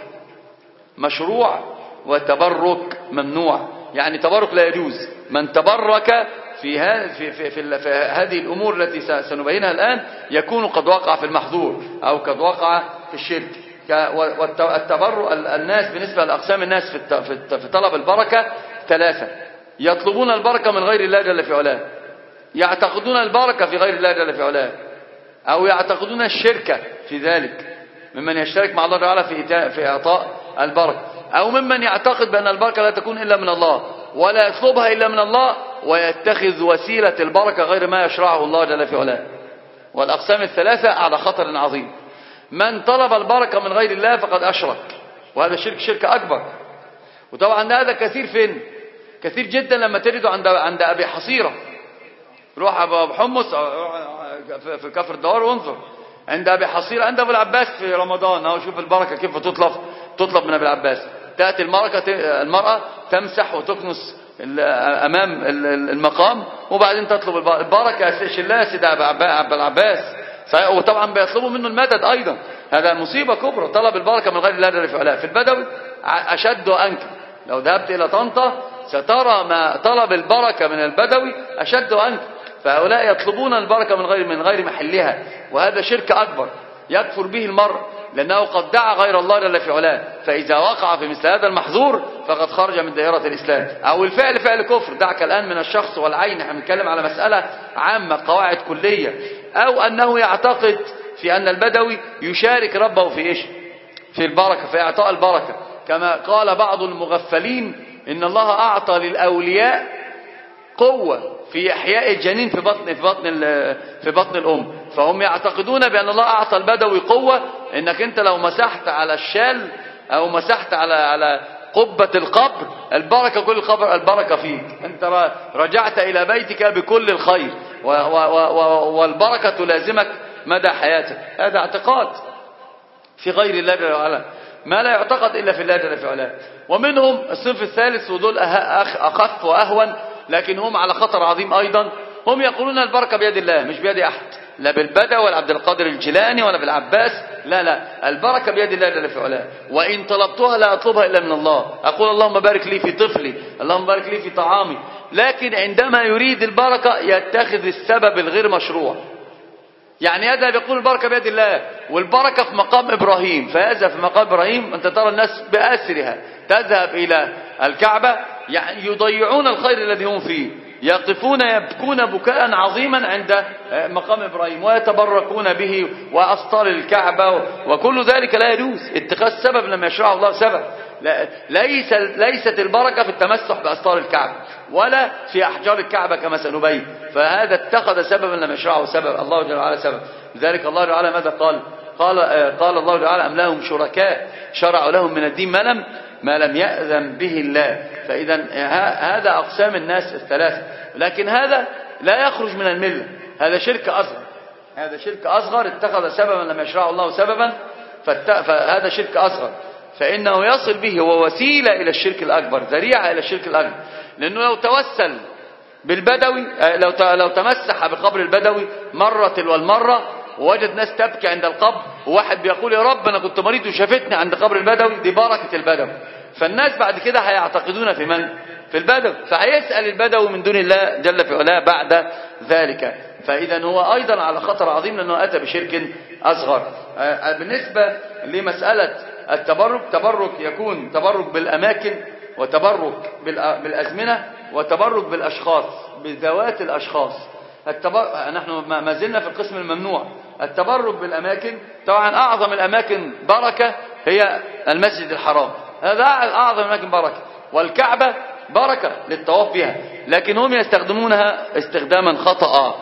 مشروع وتبرك ممنوع. يعني تبرك لا يجوز. من تبرك في هذه في في في, في هذه الأمور التي سنبينها الآن يكون قد وقع في المحظور أو قد وقع في الشرك. والتبرك الناس بالنسبة لأقسام الناس في في طلب البركة ثلاثة: يطلبون البركة من غير الله جل في علاه، يعتقدون البركة في غير الله جل في علاه، أو يعتقدون الشرك في ذلك ممن يشترك مع الله تعالى في في إعطاء البركة، أو ممن يعتقد بأن البركة لا تكون إلا من الله ولا يطلبها إلا من الله ويتخذ وسيلة البركة غير ما يشرعه الله جل في علاه. والأقسام الثلاثة على خطر عظيم. من طلب البركة من غير الله فقد أشرك، وهذا شرك شرك أكبر. وطبعا هذا كثير فين؟ كثير جدا لما تجده عند عند أبي حصيرة. روح أبو حمص في كفر الدوار وانظر عند أبي حصيرة، عند أبو العباس في رمضان أو شوف البركة كيف تطلب تطلب من أبي العباس. تأتي المرأة المرأة تمسح وتكنس أمام المقام وبعدين تطلب البركة. شلها سيدة أبو العباس، وطبعا بيطلبوا منه المدد أيضا. هذا مصيبة كبرى. طلب البركة من غير الله جل في علاه. في البدوي أشد وأنكر. لو ذهبت إلى طنطا سترى ما طلب البركة من البدوي أشد وأنكر. فهؤلاء يطلبون البركة من غير من غير محلها، وهذا شرك أكبر يكفر به المرء، لأنه قد دعا غير الله جل في علاه. فإذا وقع في مثل هذا المحظور فقد خرج من دائرة الإسلام. أو الفعل فعل كفر. دعك الآن من الشخص والعين، نحن بنتكلم على مسألة عامة قواعد كلية. أو أنه يعتقد في أن البدوي يشارك ربه في إيش؟ في البركة، في إعطاء البركة. كما قال بعض المغفلين إن الله أعطى للأولياء قوة في إحياء الجنين في بطن في بطن في بطن الأم. فهم يعتقدون بأن الله أعطى البدوي قوة، إنك أنت لو مسحت على الشال أو مسحت على على قبة القبر البركة، كل القبر البركة فيك، أنت رجعت إلى بيتك بكل الخير والبركة تلازمك مدى حياتك. هذا اعتقاد في غير الله جل وعلا. ما لا يعتقد إلا في الله جل في علاه. ومنهم الصنف الثالث، ودول أخف وأهون لكن هم على خطر عظيم أيضا، هم يقولون البركة بيد الله مش بيد أحد، لا بالبدوي ولا عبد القادر الجيلاني ولا بالعباس، لا لا، البركة بيد الله جل في علاه، وإن طلبتها لا أطلبها إلا من الله. أقول اللهم بارك لي في طفلي، اللهم بارك لي في طعامي، لكن عندما يريد البركة يتخذ السبب الغير مشروع. يعني هذا يقول البركة بيد الله، والبركة في مقام إبراهيم، فهذا في مقام إبراهيم أنت ترى الناس بأسرها تذهب إلى الكعبة، يعني يضيعون الخير الذي هم فيه، يقفون يبكون بكاء عظيما عند مقام إبراهيم ويتبركون به وأسطار الكعبة، وكل ذلك لا يجوز. اتخاذ سبب لم يشرعه الله سبب. ليس ليست البركة في التمسح بأسطار الكعبة ولا في أحجار الكعبة كما سنبين، فهذا اتخذ سببا لم يشرعه سبب الله جل وعلا سبب. لذلك الله تعالى ماذا قال؟ قال قال الله تعالى أم لهم شركاء شرعوا لهم من الدين ما لم ما لم يأذن به الله. فإذا هذا أقسام الناس الثلاثة، لكن هذا لا يخرج من الملة، هذا شرك أصغر، هذا شرك أصغر اتخذ سببا لم يشرعه الله سببا، فهذا شرك أصغر، فإنه يصل به هو وسيلة إلى الشرك الأكبر، ذريعة إلى الشرك الأكبر. لأنه لو توسل بالبدوي، لو لو تمسح بقبر البدوي مرة تلو المرة ووجد ناس تبكي عند القبر، وواحد بيقول يا رب أنا كنت مريض وشافتني عند قبر البدوي، دي بركة البدوي، فالناس بعد كده هيعتقدون في من؟ في البدوي، فهيسأل البدوي من دون الله جل في علاه بعد ذلك. فإذا هو أيضا على خطر عظيم لأنه أتى بشرك أصغر. بالنسبة لمسألة التبرك، تبرك يكون تبرك بالأماكن، وتبرك بالأزمنة، وتبرك بالأشخاص، بذوات الأشخاص. التبرك نحن ما زلنا في القسم الممنوع. التبرك بالأماكن، طبعا أعظم الأماكن بركة هي المسجد الحرام، هذا أعظم الأماكن بركة، والكعبة بركة للطواف بها، لكن هم يستخدمونها استخداما خطأ.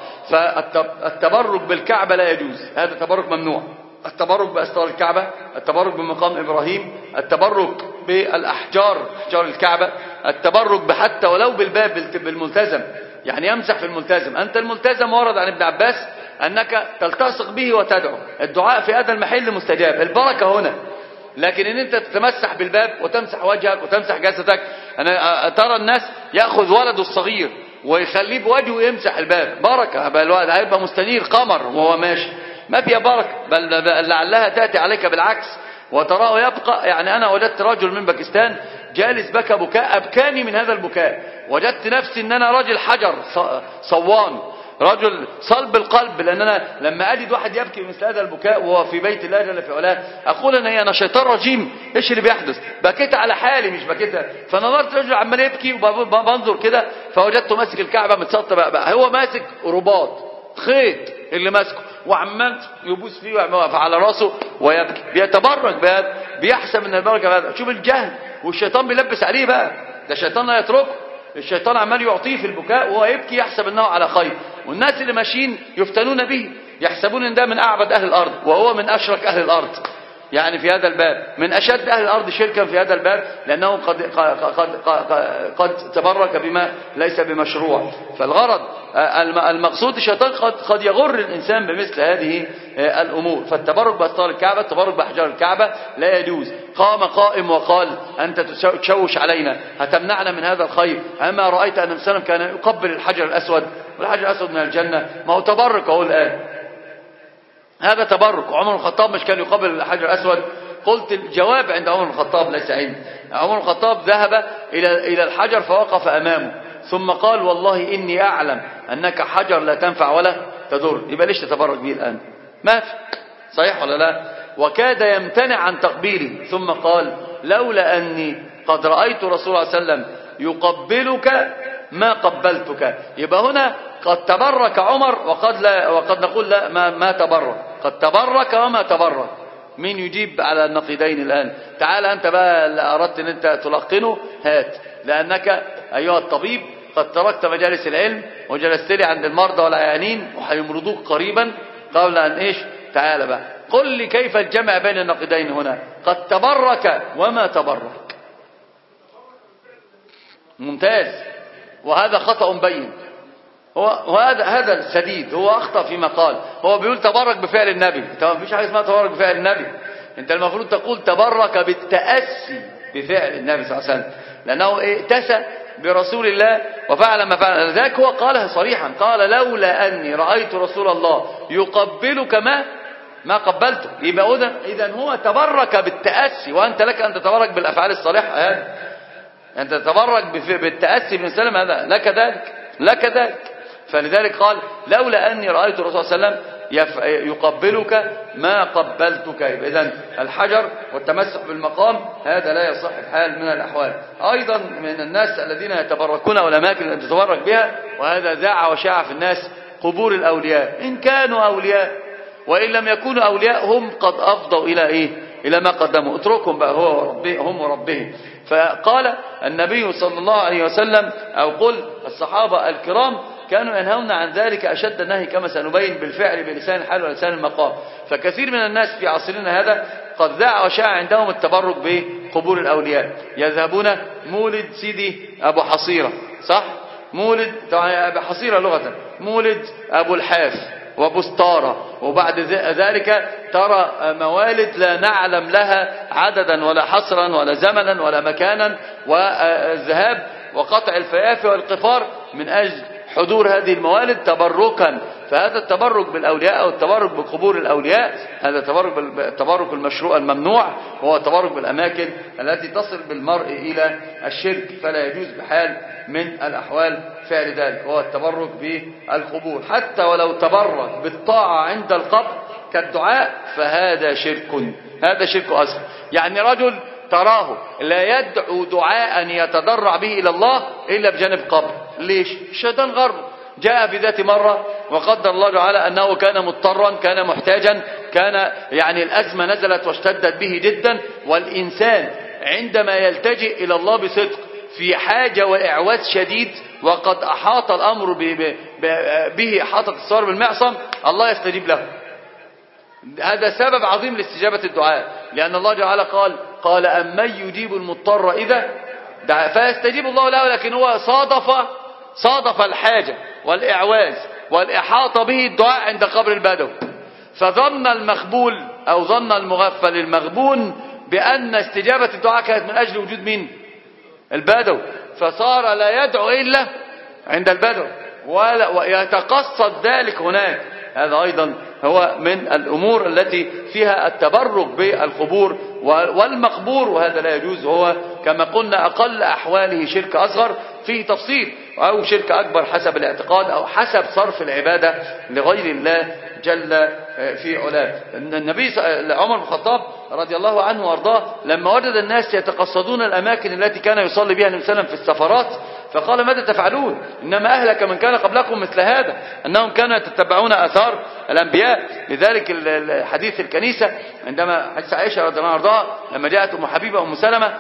فالتبرك بالكعبة لا يجوز، هذا تبرك ممنوع. التبرك بأسطار الكعبة، التبرك بمقام إبراهيم، التبرك بالأحجار أحجار الكعبة، التبرك بحتى ولو بالباب بالملتزم، يعني يمسح في الملتزم. أنت الملتزم ورد عن ابن عباس أنك تلتصق به وتدعو، الدعاء في هذا المحل مستجاب، البركة هنا. لكن ان انت تتمسح بالباب وتمسح وجهك وتمسح جسدك، انا ترى الناس ياخذ ولده الصغير ويخليه بوجهه يمسح الباب، بركه، بل الولد هيبقى مستنير قمر وهو ماشي، ما فيها بركه، بل لعلها تاتي عليك بالعكس وتراه يبقى. يعني انا وجدت رجل من باكستان جالس بكى بكاء ابكاني من هذا البكاء، وجدت نفسي ان انا راجل حجر صوان، رجل صلب القلب، لأن أنا لما أجد واحد يبكي مثل هذا البكاء وهو في بيت الله جل في علاه أقول أنا أنا شيطان رجيم، إيش اللي بيحدث؟ بكيت على حالي مش بكيت. فنظرت رجل عمال يبكي وبنظر كده فوجدته ماسك الكعبة متسطى بقى، هو ماسك رباط خيط اللي ماسكه وعمال يبوس فيه على راسه ويبكي، بيتبرك بهذا، بيحسب ان البركه بهذا. شوف الجهل، والشيطان بيلبس عليه بقى، ده الشيطان لا يتركه، الشيطان عمال يعطيه في البكاء وهو يبكي يحسب انه على خير. والناس اللي ماشيين يفتنون به يحسبون ان ده من اعبد اهل الارض وهو من اشرك اهل الارض، يعني في هذا الباب من اشد اهل الارض شركا في هذا الباب، لانه قد قد قد, قد تبرك بما ليس بمشروع. فالغرض المقصود الشيطان قد قد يغر الانسان بمثل هذه الامور. فالتبرك باستار الكعبه، التبرك باحجار الكعبه لا يجوز. قام قائم وقال انت تشوش علينا، هتمنعنا من هذا الخير، اما رايت ان الانسان كان يقبل الحجر الاسود، والحجر الاسود من الجنه، ما هو تبرك اهو الان، هذا تبرك. عمر الخطاب مش كان يقبل الحجر الاسود؟ قلت الجواب عند عمر الخطاب ليس عندي. عمر الخطاب ذهب الى الى الحجر فوقف امامه ثم قال والله اني اعلم انك حجر لا تنفع ولا تضر، يبقى ليش تتبرك به الان؟ ما في، صحيح ولا لا؟ وكاد يمتنع عن تقبيله ثم قال لولا اني قد رايت رسول الله صلى الله عليه وسلم يقبلك ما قبلتك. يبقى هنا قد تبرك عمر وقد لا، وقد نقول لا ما, ما تبرك، قد تبرك وما تبرك. مين يجيب على النقيضين الآن؟ تعال أنت بقى اللي أردت أن أنت تلقنه هات، لأنك أيها الطبيب قد تركت مجالس العلم وجلست لي عند المرضى والعيانين وهيمرضوك قريبا قبل أن إيش؟ تعال بقى قل لي كيف الجمع بين النقيضين هنا؟ قد تبرك وما تبرك. ممتاز، وهذا خطأ بين. هو وهذا هذا السديد هو أخطأ فيما قال، هو بيقول تبرك بفعل النبي، طبعا مفيش حاجة اسمها تبرك بفعل النبي. انت المفروض تقول تبرك بالتأسي بفعل النبي صلى الله عليه وسلم، لأنه ائتسى برسول الله وفعل ما فعل. لذلك هو قالها صريحا، قال لولا أني رأيت رسول الله يقبلك ما ما قبلته. يبقى إذن هو تبرك بالتأسي، وأنت لك أن تتبرك بالأفعال الصالحة. هذا أنت تتبرك بالتأسي بن سلم، هذا لك ذلك لك ذلك. فلذلك قال لولا أني رأيت الرسول صلى الله عليه وسلم يقبلك ما قبلتك. إذن الحجر والتمسح بالمقام هذا لا يصح بحال من الأحوال. أيضا من الناس الذين يتبركون والأماكن التي تتبرك بها، وهذا ذاع وشاع في الناس، قبور الأولياء. إن كانوا أولياء وإن لم يكونوا أولياء هم قد أفضوا إلى إيه؟ إلى ما قدموا. اتركهم بقى هو وربهم هم وربهم. فقال النبي صلى الله عليه وسلم أو قل الصحابة الكرام كانوا ينهون عن ذلك أشد النهي كما سنبين بالفعل بلسان الحال ولسان المقام. فكثير من الناس في عصرنا هذا قد ذاع وشاع عندهم التبرك بقبور الأولياء. يذهبون مولد سيدي أبو حصيرة، صح؟ مولد أبو حصيرة لغة، مولد أبو الحاف وبستارة، وبعد ذلك ترى موالد لا نعلم لها عددا ولا حصرا ولا زمنا ولا مكانا، والذهاب وقطع الفيافي والقفار من أجل حضور هذه الموالد تبركا. فهذا التبرك بالأولياء أو التبرك بقبور الأولياء هذا تبرك التبرك المشروع الممنوع، وهو التبرك بالأماكن التي تصل بالمرء إلى الشرك، فلا يجوز بحال من الأحوال فعل ذلك. هو التبرك بالقبور، حتى ولو تبرك بالطاعة عند القبر كالدعاء فهذا شرك، هذا شرك أصغر. يعني رجل تراه لا يدعو دعاء يتضرع به إلى الله إلا بجانب قبر. ليش؟ الشيطان غرب جاء في ذات مرة وقدر الله تعالى أنه كان مضطرا، كان محتاجا، كان يعني الأزمة نزلت واشتدت به جدا، والإنسان عندما يلتجئ إلى الله بصدق في حاجة وإعواز شديد وقد أحاط الأمر به إحاطة الصار بالمعصم، الله يستجيب له. هذا سبب عظيم لاستجابة الدعاء، لأن الله تعالى قال قال أمن يجيب المضطر إذا دعا، فيستجيب الله له. لكن هو صادف صادف الحاجة والإعواز والإحاطة به الدعاء عند قبر البدو، فظن المخبول أو ظن المغفل المغبون بأن استجابة الدعاء كانت من أجل وجود مين؟ البدو، فصار لا يدعو إلا عند البدو ويتقصد ذلك هناك. هذا أيضا هو من الأمور التي فيها التبرك بالقبور والمقبور، وهذا لا يجوز. هو كما قلنا أقل أحواله شرك أصغر فيه تفصيل، أو شرك أكبر حسب الاعتقاد أو حسب صرف العبادة لغير الله جل في علاه. النبي عمر بن الخطاب رضي الله عنه وارضاه لما وجد الناس يتقصدون الأماكن التي كان يصلي بها النبي صلى الله عليه وسلم في السفرات فقال ماذا تفعلون؟ إنما أهلك من كان قبلكم مثل هذا، أنهم كانوا يتتبعون آثار الأنبياء. لذلك الحديث الكنيسة عندما حديث عائشة رضي الله عنها وارضاها لما جاءت أم حبيبة أم سلمة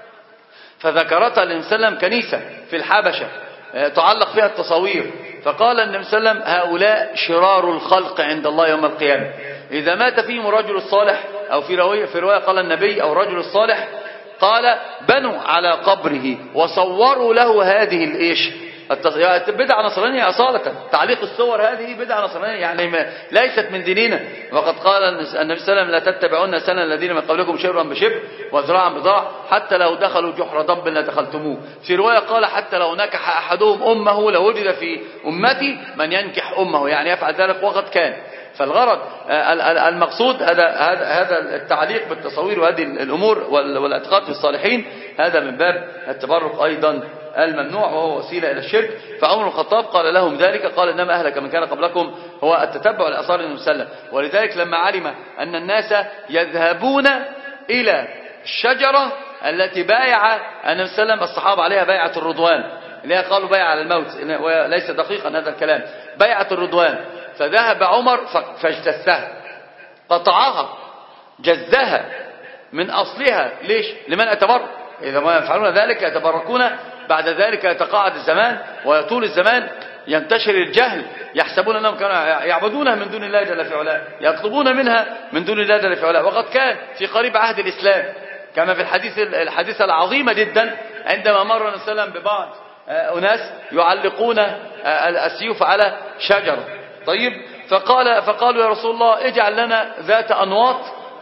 فذكرتها للنبي صلى الله عليه وسلم كنيسة في الحبشة تعلق فيها التصاوير، فقال النبي صلى الله عليه وسلم هؤلاء شرار الخلق عند الله يوم القيامة، إذا مات فيهم الرجل الصالح، أو في رواية في رواية قال النبي أو الرجل الصالح، قال بنوا على قبره وصوروا له هذه الإيش بدعة نصرانية أصالة. تعليق الصور هذه بدعة نصرانية، يعني ليست من ديننا. وقد قال النبي صلى الله عليه وسلم لا تتبعون سنن الذين من قبلكم شبرا بشبر وذراعا بذراع حتى لو دخلوا جحر ضب لدخلتموه. في رواية قال حتى لو نكح أحدهم أمه لوجد في أمتي من ينكح أمه، يعني يفعل ذلك وقد كان. فالغرض المقصود هذا هذا التعليق بالتصوير وهذه الأمور والاعتقاد في الصالحين، هذا من باب التبرك أيضا الممنوع وهو وسيلة إلى الشرك. فعمر الخطاب قال لهم ذلك، قال إنما أهلك من كان قبلكم هو التتبع لآثار النبي صلى الله عليه وسلم. ولذلك لما علم أن الناس يذهبون إلى الشجرة التي بايع النبي صلى الله عليه وسلم الصحابة عليها بيعة الرضوان، اللي قالوا بيعة على الموت، وليس دقيقا هذا الكلام، بيعة الرضوان، فذهب عمر فاجتثها، قطعها، جزها من أصلها. ليش؟ لمن أتبرك؟ إذا ما يفعلون ذلك يتبركون، بعد ذلك يتقاعد الزمان ويطول الزمان، ينتشر الجهل، يحسبون أنهم كانوا يعبدونها من دون الله جل في علاه، يطلبون منها من دون الله جل في علاه. وقد كان في قريب عهد الإسلام كما في الحديث الحديثة العظيمة جدا عندما مر النبي صلى الله عليه وسلم ببعض أناس يعلقون السيوف على شجرة. طيب، فقال فقالوا يا رسول الله اجعل لنا ذات أنواط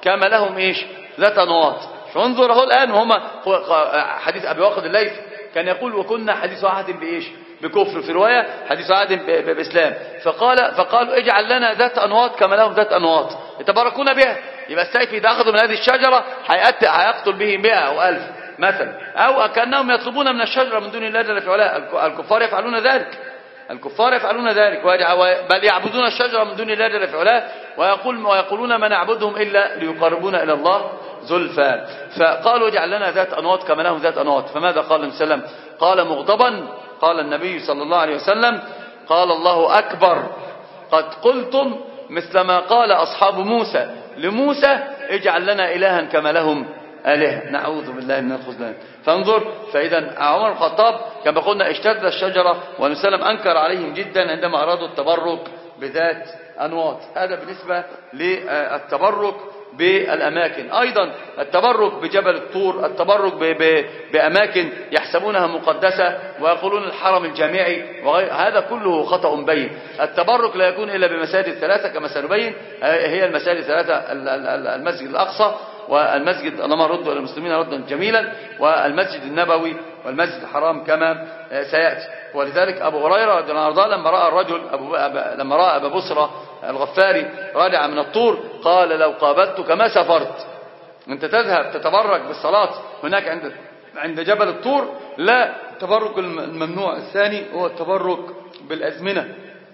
كما لهم إيش ذات أنواط. فانظر اهو الآن وهم حديث أبي واقد الليث كان يقول وكنا حديث عهد بإيش بكفر، في رواية حديث عهد بإسلام، فقال فقالوا اجعل لنا ذات أنواط كما لهم ذات أنواط يتباركون بها. يبقى السيف إذا أخذوا من هذه الشجرة هيقتل به مئة أو ألف مثلا، أو كأنهم يطلبون من الشجرة من دون الله جل في علاه. الكفار يفعلون ذلك، الكفار يفعلون ذلك، بل يعبدون الشجرة من دون الله جل في علاه، ويقول ويقولون ما نعبدهم إلا ليقربونا إلى الله زلفى. فقالوا اجعل لنا ذات أنواط كما لهم ذات أنواط. فماذا قال النبي صلى الله عليه وسلم؟ قال مغضبا، قال النبي صلى الله عليه وسلم قال الله أكبر قد قلتم مثل ما قال أصحاب موسى لموسى اجعل لنا إلها كما لهم آلهة، نعوذ بالله من الخذلان. فانظر، فإذا عمر بن الخطاب كما قلنا اشتد الشجرة، والنبي صلى الله عليه وسلم أنكر عليهم جدا عندما أرادوا التبرك بذات أنواط. هذا بالنسبة للتبرك بالأماكن. أيضا التبرك بجبل الطور، التبرك بأماكن يحسبونها مقدسة ويقولون الحرم الجامعي وغير هذا كله خطأ بين. التبرك لا يكون إلا بمساجد ثلاثة كما سنبين، هي المساجد الثلاثة: المسجد الأقصى، والمسجد اللهم رد للمسلمين ردا جميلا، والمسجد النبوي، والمسجد الحرام كما سيأتي. ولذلك أبو هريرة رضي الله عنه لما رأى الرجل أبو لما رأى أبا بصرة الغفاري راجع من الطور قال لو قابلتك ما سافرت. أنت تذهب تتبرك بالصلاة هناك عند عند جبل الطور؟ لا، التبرك الممنوع الثاني هو التبرك بالأزمنة،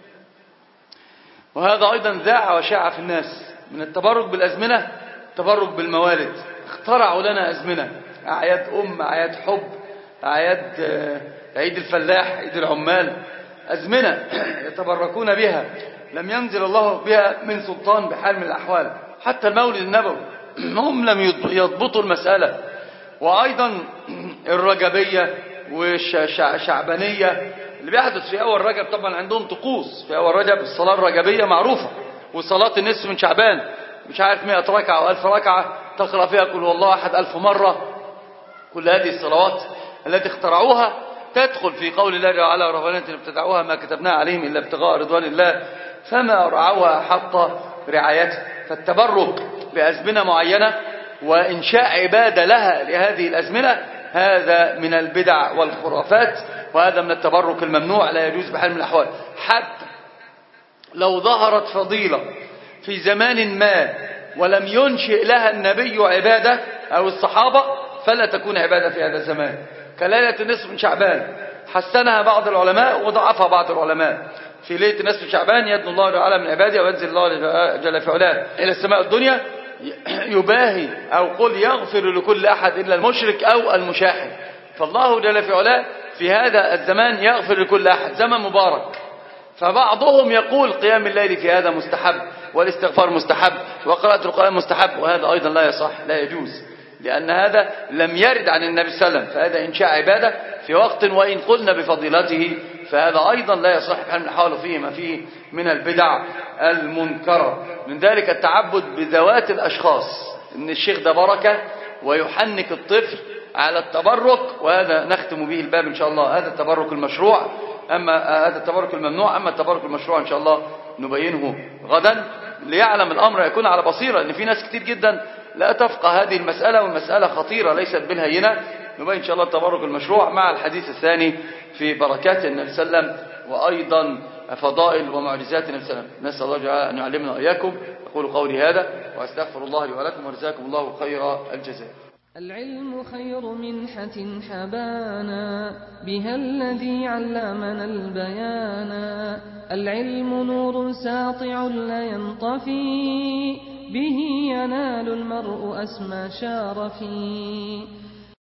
وهذا أيضا ذاع وشاع في الناس. من التبرك بالأزمنة التبرك بالموالد. اخترعوا لنا أزمنة، أعياد أم، أعياد حب، أعياد عيد الفلاح، عيد العمال، أزمنة يتبركون بها لم ينزل الله بها من سلطان بحال من الأحوال. حتى المولد النبوي هم لم يضبطوا المسألة. وأيضا الرجبية والشعبانية اللي بيحدث في أول رجب، طبعا عندهم طقوس في أول رجب. الصلاة الرجبية معروفة، وصلاة النصف من شعبان مش عارف مئة ركعة أو ألف ركعة تقرأ فيها قل هو الله أحد ألف مرة. كل هذه الصلوات التي اخترعوها تدخل في قول الله تعالى ربنا ابتدعوها ما كتبناها عليهم إلا ابتغاء رضوان الله فما رعوها حق رعايتها. فالتبرك بأزمنة معينة وإنشاء عبادة لها لهذه الأزمنة هذا من البدع والخرافات، وهذا من التبرك الممنوع، لا يجوز بحال من الأحوال. حتى لو ظهرت فضيلة في زمان ما ولم ينشئ لها النبي عبادة أو الصحابة فلا تكون عبادة في هذا الزمان. كليلة النصف من شعبان حسنها بعض العلماء وضعفها بعض العلماء. في ليلة نصف من شعبان يدنو الله تعالى من عباده وينزل الله جل في علاه إلى السماء الدنيا يباهي أو قل يغفر لكل أحد إلا المشرك أو المشاحن. فالله جل في علاه في هذا الزمان يغفر لكل أحد، زمن مبارك. فبعضهم يقول قيام الليل في هذا مستحب، والاستغفار مستحب، وقراءة القرآن مستحب، وهذا أيضا لا يصح، لا يجوز، لأن هذا لم يرد عن النبي صلى الله عليه وسلم. فهذا إنشاء عبادة في وقت وإن قلنا بفضيلته فهذا أيضا لا يصح بحال من الأحوال، فيه ما فيه من البدع المنكرة. من ذلك التعبد بذوات الأشخاص، إن الشيخ ده بركة ويحنك الطفل على التبرك، وهذا نختم به الباب إن شاء الله. هذا التبرك المشروع، أما هذا التبرك الممنوع. أما التبرك المشروع إن شاء الله نبينه غدا ليعلم الأمر، يكون على بصيرة، لأن في ناس كتير جدا لا تفقه هذه المسألة، والمسألة خطيرة ليست بالهينة. نبين إن شاء الله التبرك المشروع مع الحديث الثاني في بركات النبي صلى الله عليه وسلم، وأيضا فضائل ومعجزات النبي صلى الله عليه وسلم. نسأل الله تعالى أن يعلمنا وإياكم. أقول قولي هذا وأستغفر الله لي ولكم، وجزاكم الله خير الجزاء. العلم خير منحة حبانا بها الذي علمنا البيانا. العلم نور ساطع لا ينطفي به ينال المرء أسمى شارفي.